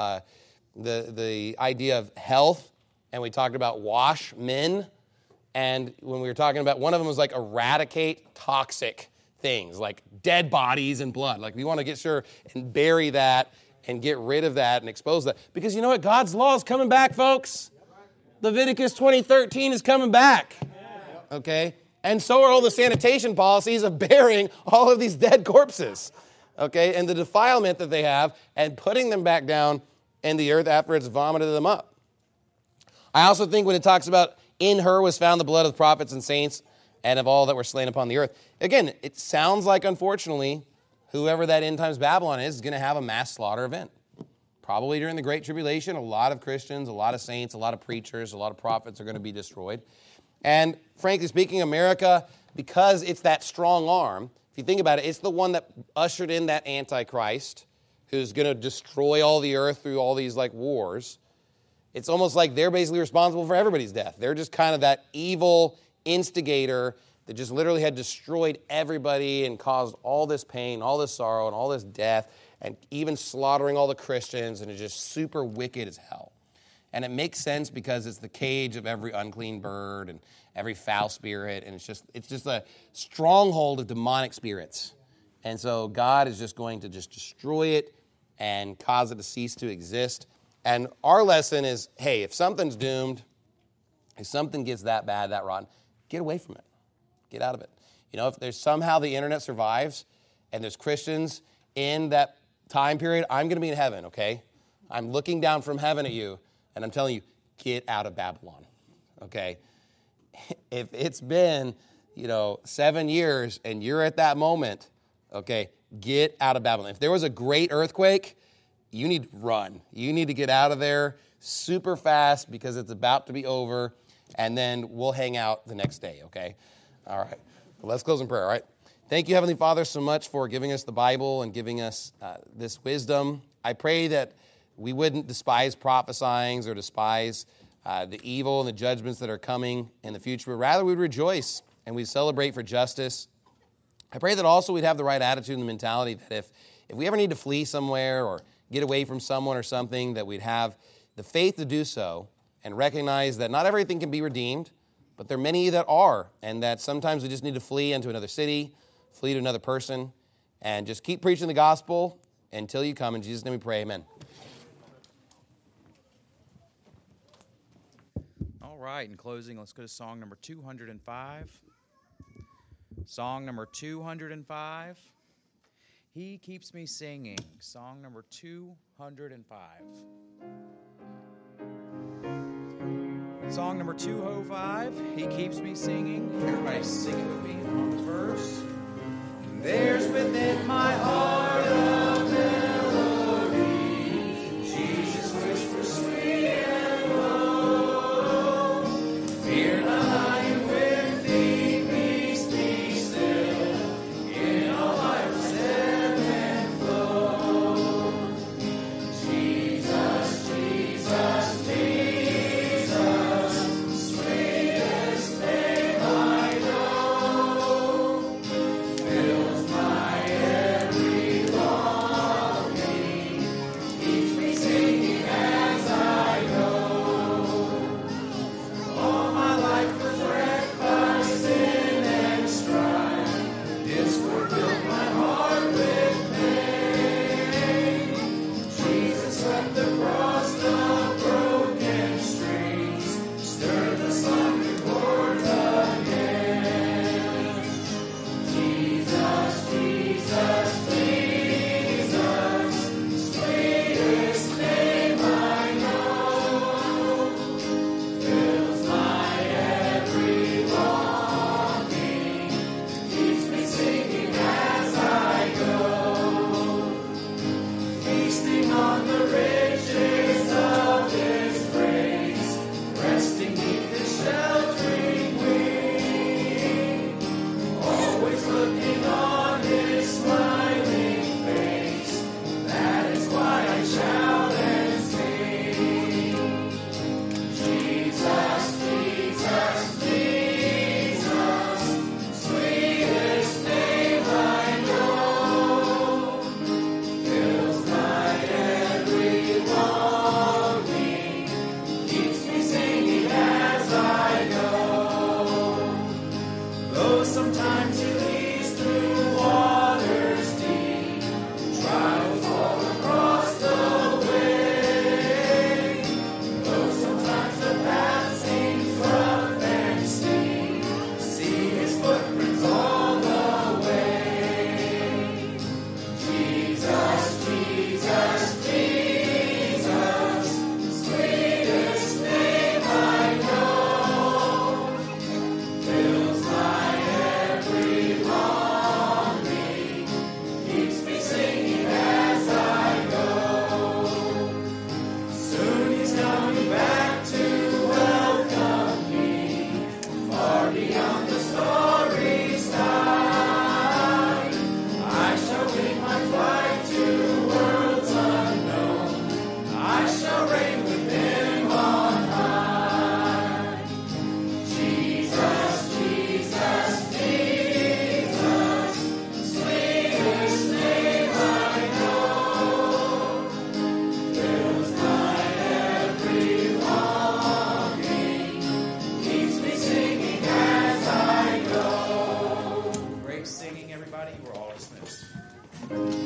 the idea of health, and we talked about wash men, and when we were talking about, one of them was like eradicate toxic things, like dead bodies and blood. Like we want to get sure and bury that and get rid of that and expose that. Because you know what? God's law is coming back, folks. Leviticus 20:13 is coming back. Okay? And so are all the sanitation policies of burying all of these dead corpses. Okay? And the defilement that they have and putting them back down in the earth after it's vomited them up. I also think when it talks about in her was found the blood of the prophets and saints and of all that were slain upon the earth. Again, it sounds like, unfortunately, whoever that end times Babylon is going to have a mass slaughter event. Probably during the Great Tribulation, a lot of Christians, a lot of saints, a lot of preachers, a lot of prophets are going to be destroyed. And frankly speaking, America, because it's that strong arm, if you think about it, it's the one that ushered in that Antichrist who's going to destroy all the earth through all these like wars. It's almost like they're basically responsible for everybody's death. They're just kind of that evil instigator that just literally had destroyed everybody and caused all this pain, all this sorrow, and all this death, and even slaughtering all the Christians, and it's just super wicked as hell. And it makes sense because it's the cage of every unclean bird and every foul spirit, and it's just a stronghold of demonic spirits. And so God is just going to just destroy it and cause it to cease to exist. And our lesson is, hey, if something's doomed, if something gets that bad, that rotten, get away from it. Get out of it. You know, if there's somehow the internet survives and there's Christians in that time period, I'm going to be in heaven, okay? I'm looking down from heaven at you, and I'm telling you, get out of Babylon, okay? If it's been, 7 years and you're at that moment, okay, get out of Babylon. If there was a great earthquake, you need to run. You need to get out of there super fast because it's about to be over, and then we'll hang out the next day, okay? All right. Well, let's close in prayer, all right? Thank you, Heavenly Father, so much for giving us the Bible and giving us this wisdom. I pray that we wouldn't despise prophesyings or despise the evil and the judgments that are coming in the future, but rather we'd rejoice and we'd celebrate for justice. I pray that also we'd have the right attitude and the mentality that if we ever need to flee somewhere or get away from someone or something, that we'd have the faith to do so and recognize that not everything can be redeemed, but there are many that are, and that sometimes we just need to flee into another city, flee to another person, and just keep preaching the gospel until you come. In Jesus' name we pray, amen. All right, in closing, let's go to song number 205. Song number 205. He Keeps Me Singing, song number 205. Song number 205, He Keeps Me Singing. Everybody sing it with me on the verse. There's within my heart a melody, Jesus whispers sweet and low. Fear not, I am with thee, peace be still, in all life's ebb and flow. Jesus, Jesus, Jesus, sweetest name I know, fills my every longing, keeps me singing as I go. All my life was wrecked by sin and strife, discord filled my heart with pain. Jesus swept across the broken strings, stirred the slumbering chords again. Jesus, Jesus, Jesus, sweetest name I know, fills my every longing, keeps me singing as I go. Feasting on the riches of His grace, resting beneath His sheltering wing, always looking on His smiling face. That is why I shout and sing. Jesus, Jesus, Jesus, sweetest name I know, fills my every longing, keeps me singing as I go. Though sometimes He leads through waters deep, trials all across the way. Though sometimes the path seems rough and steep, see His footprints all the way. Jesus, Jesus, Jesus, sweetest name I know, fills my every longing, keeps me singing as I go. Soon He's coming back to welcome me, far beyond the starry sky. I shall wing my flight to worlds unknown, I shall reign with Him on high. Jesus, Jesus, Jesus, sweetest name I know, fills my every longing, keeps me singing as I go. Great singing, everybody. You were all dismissed.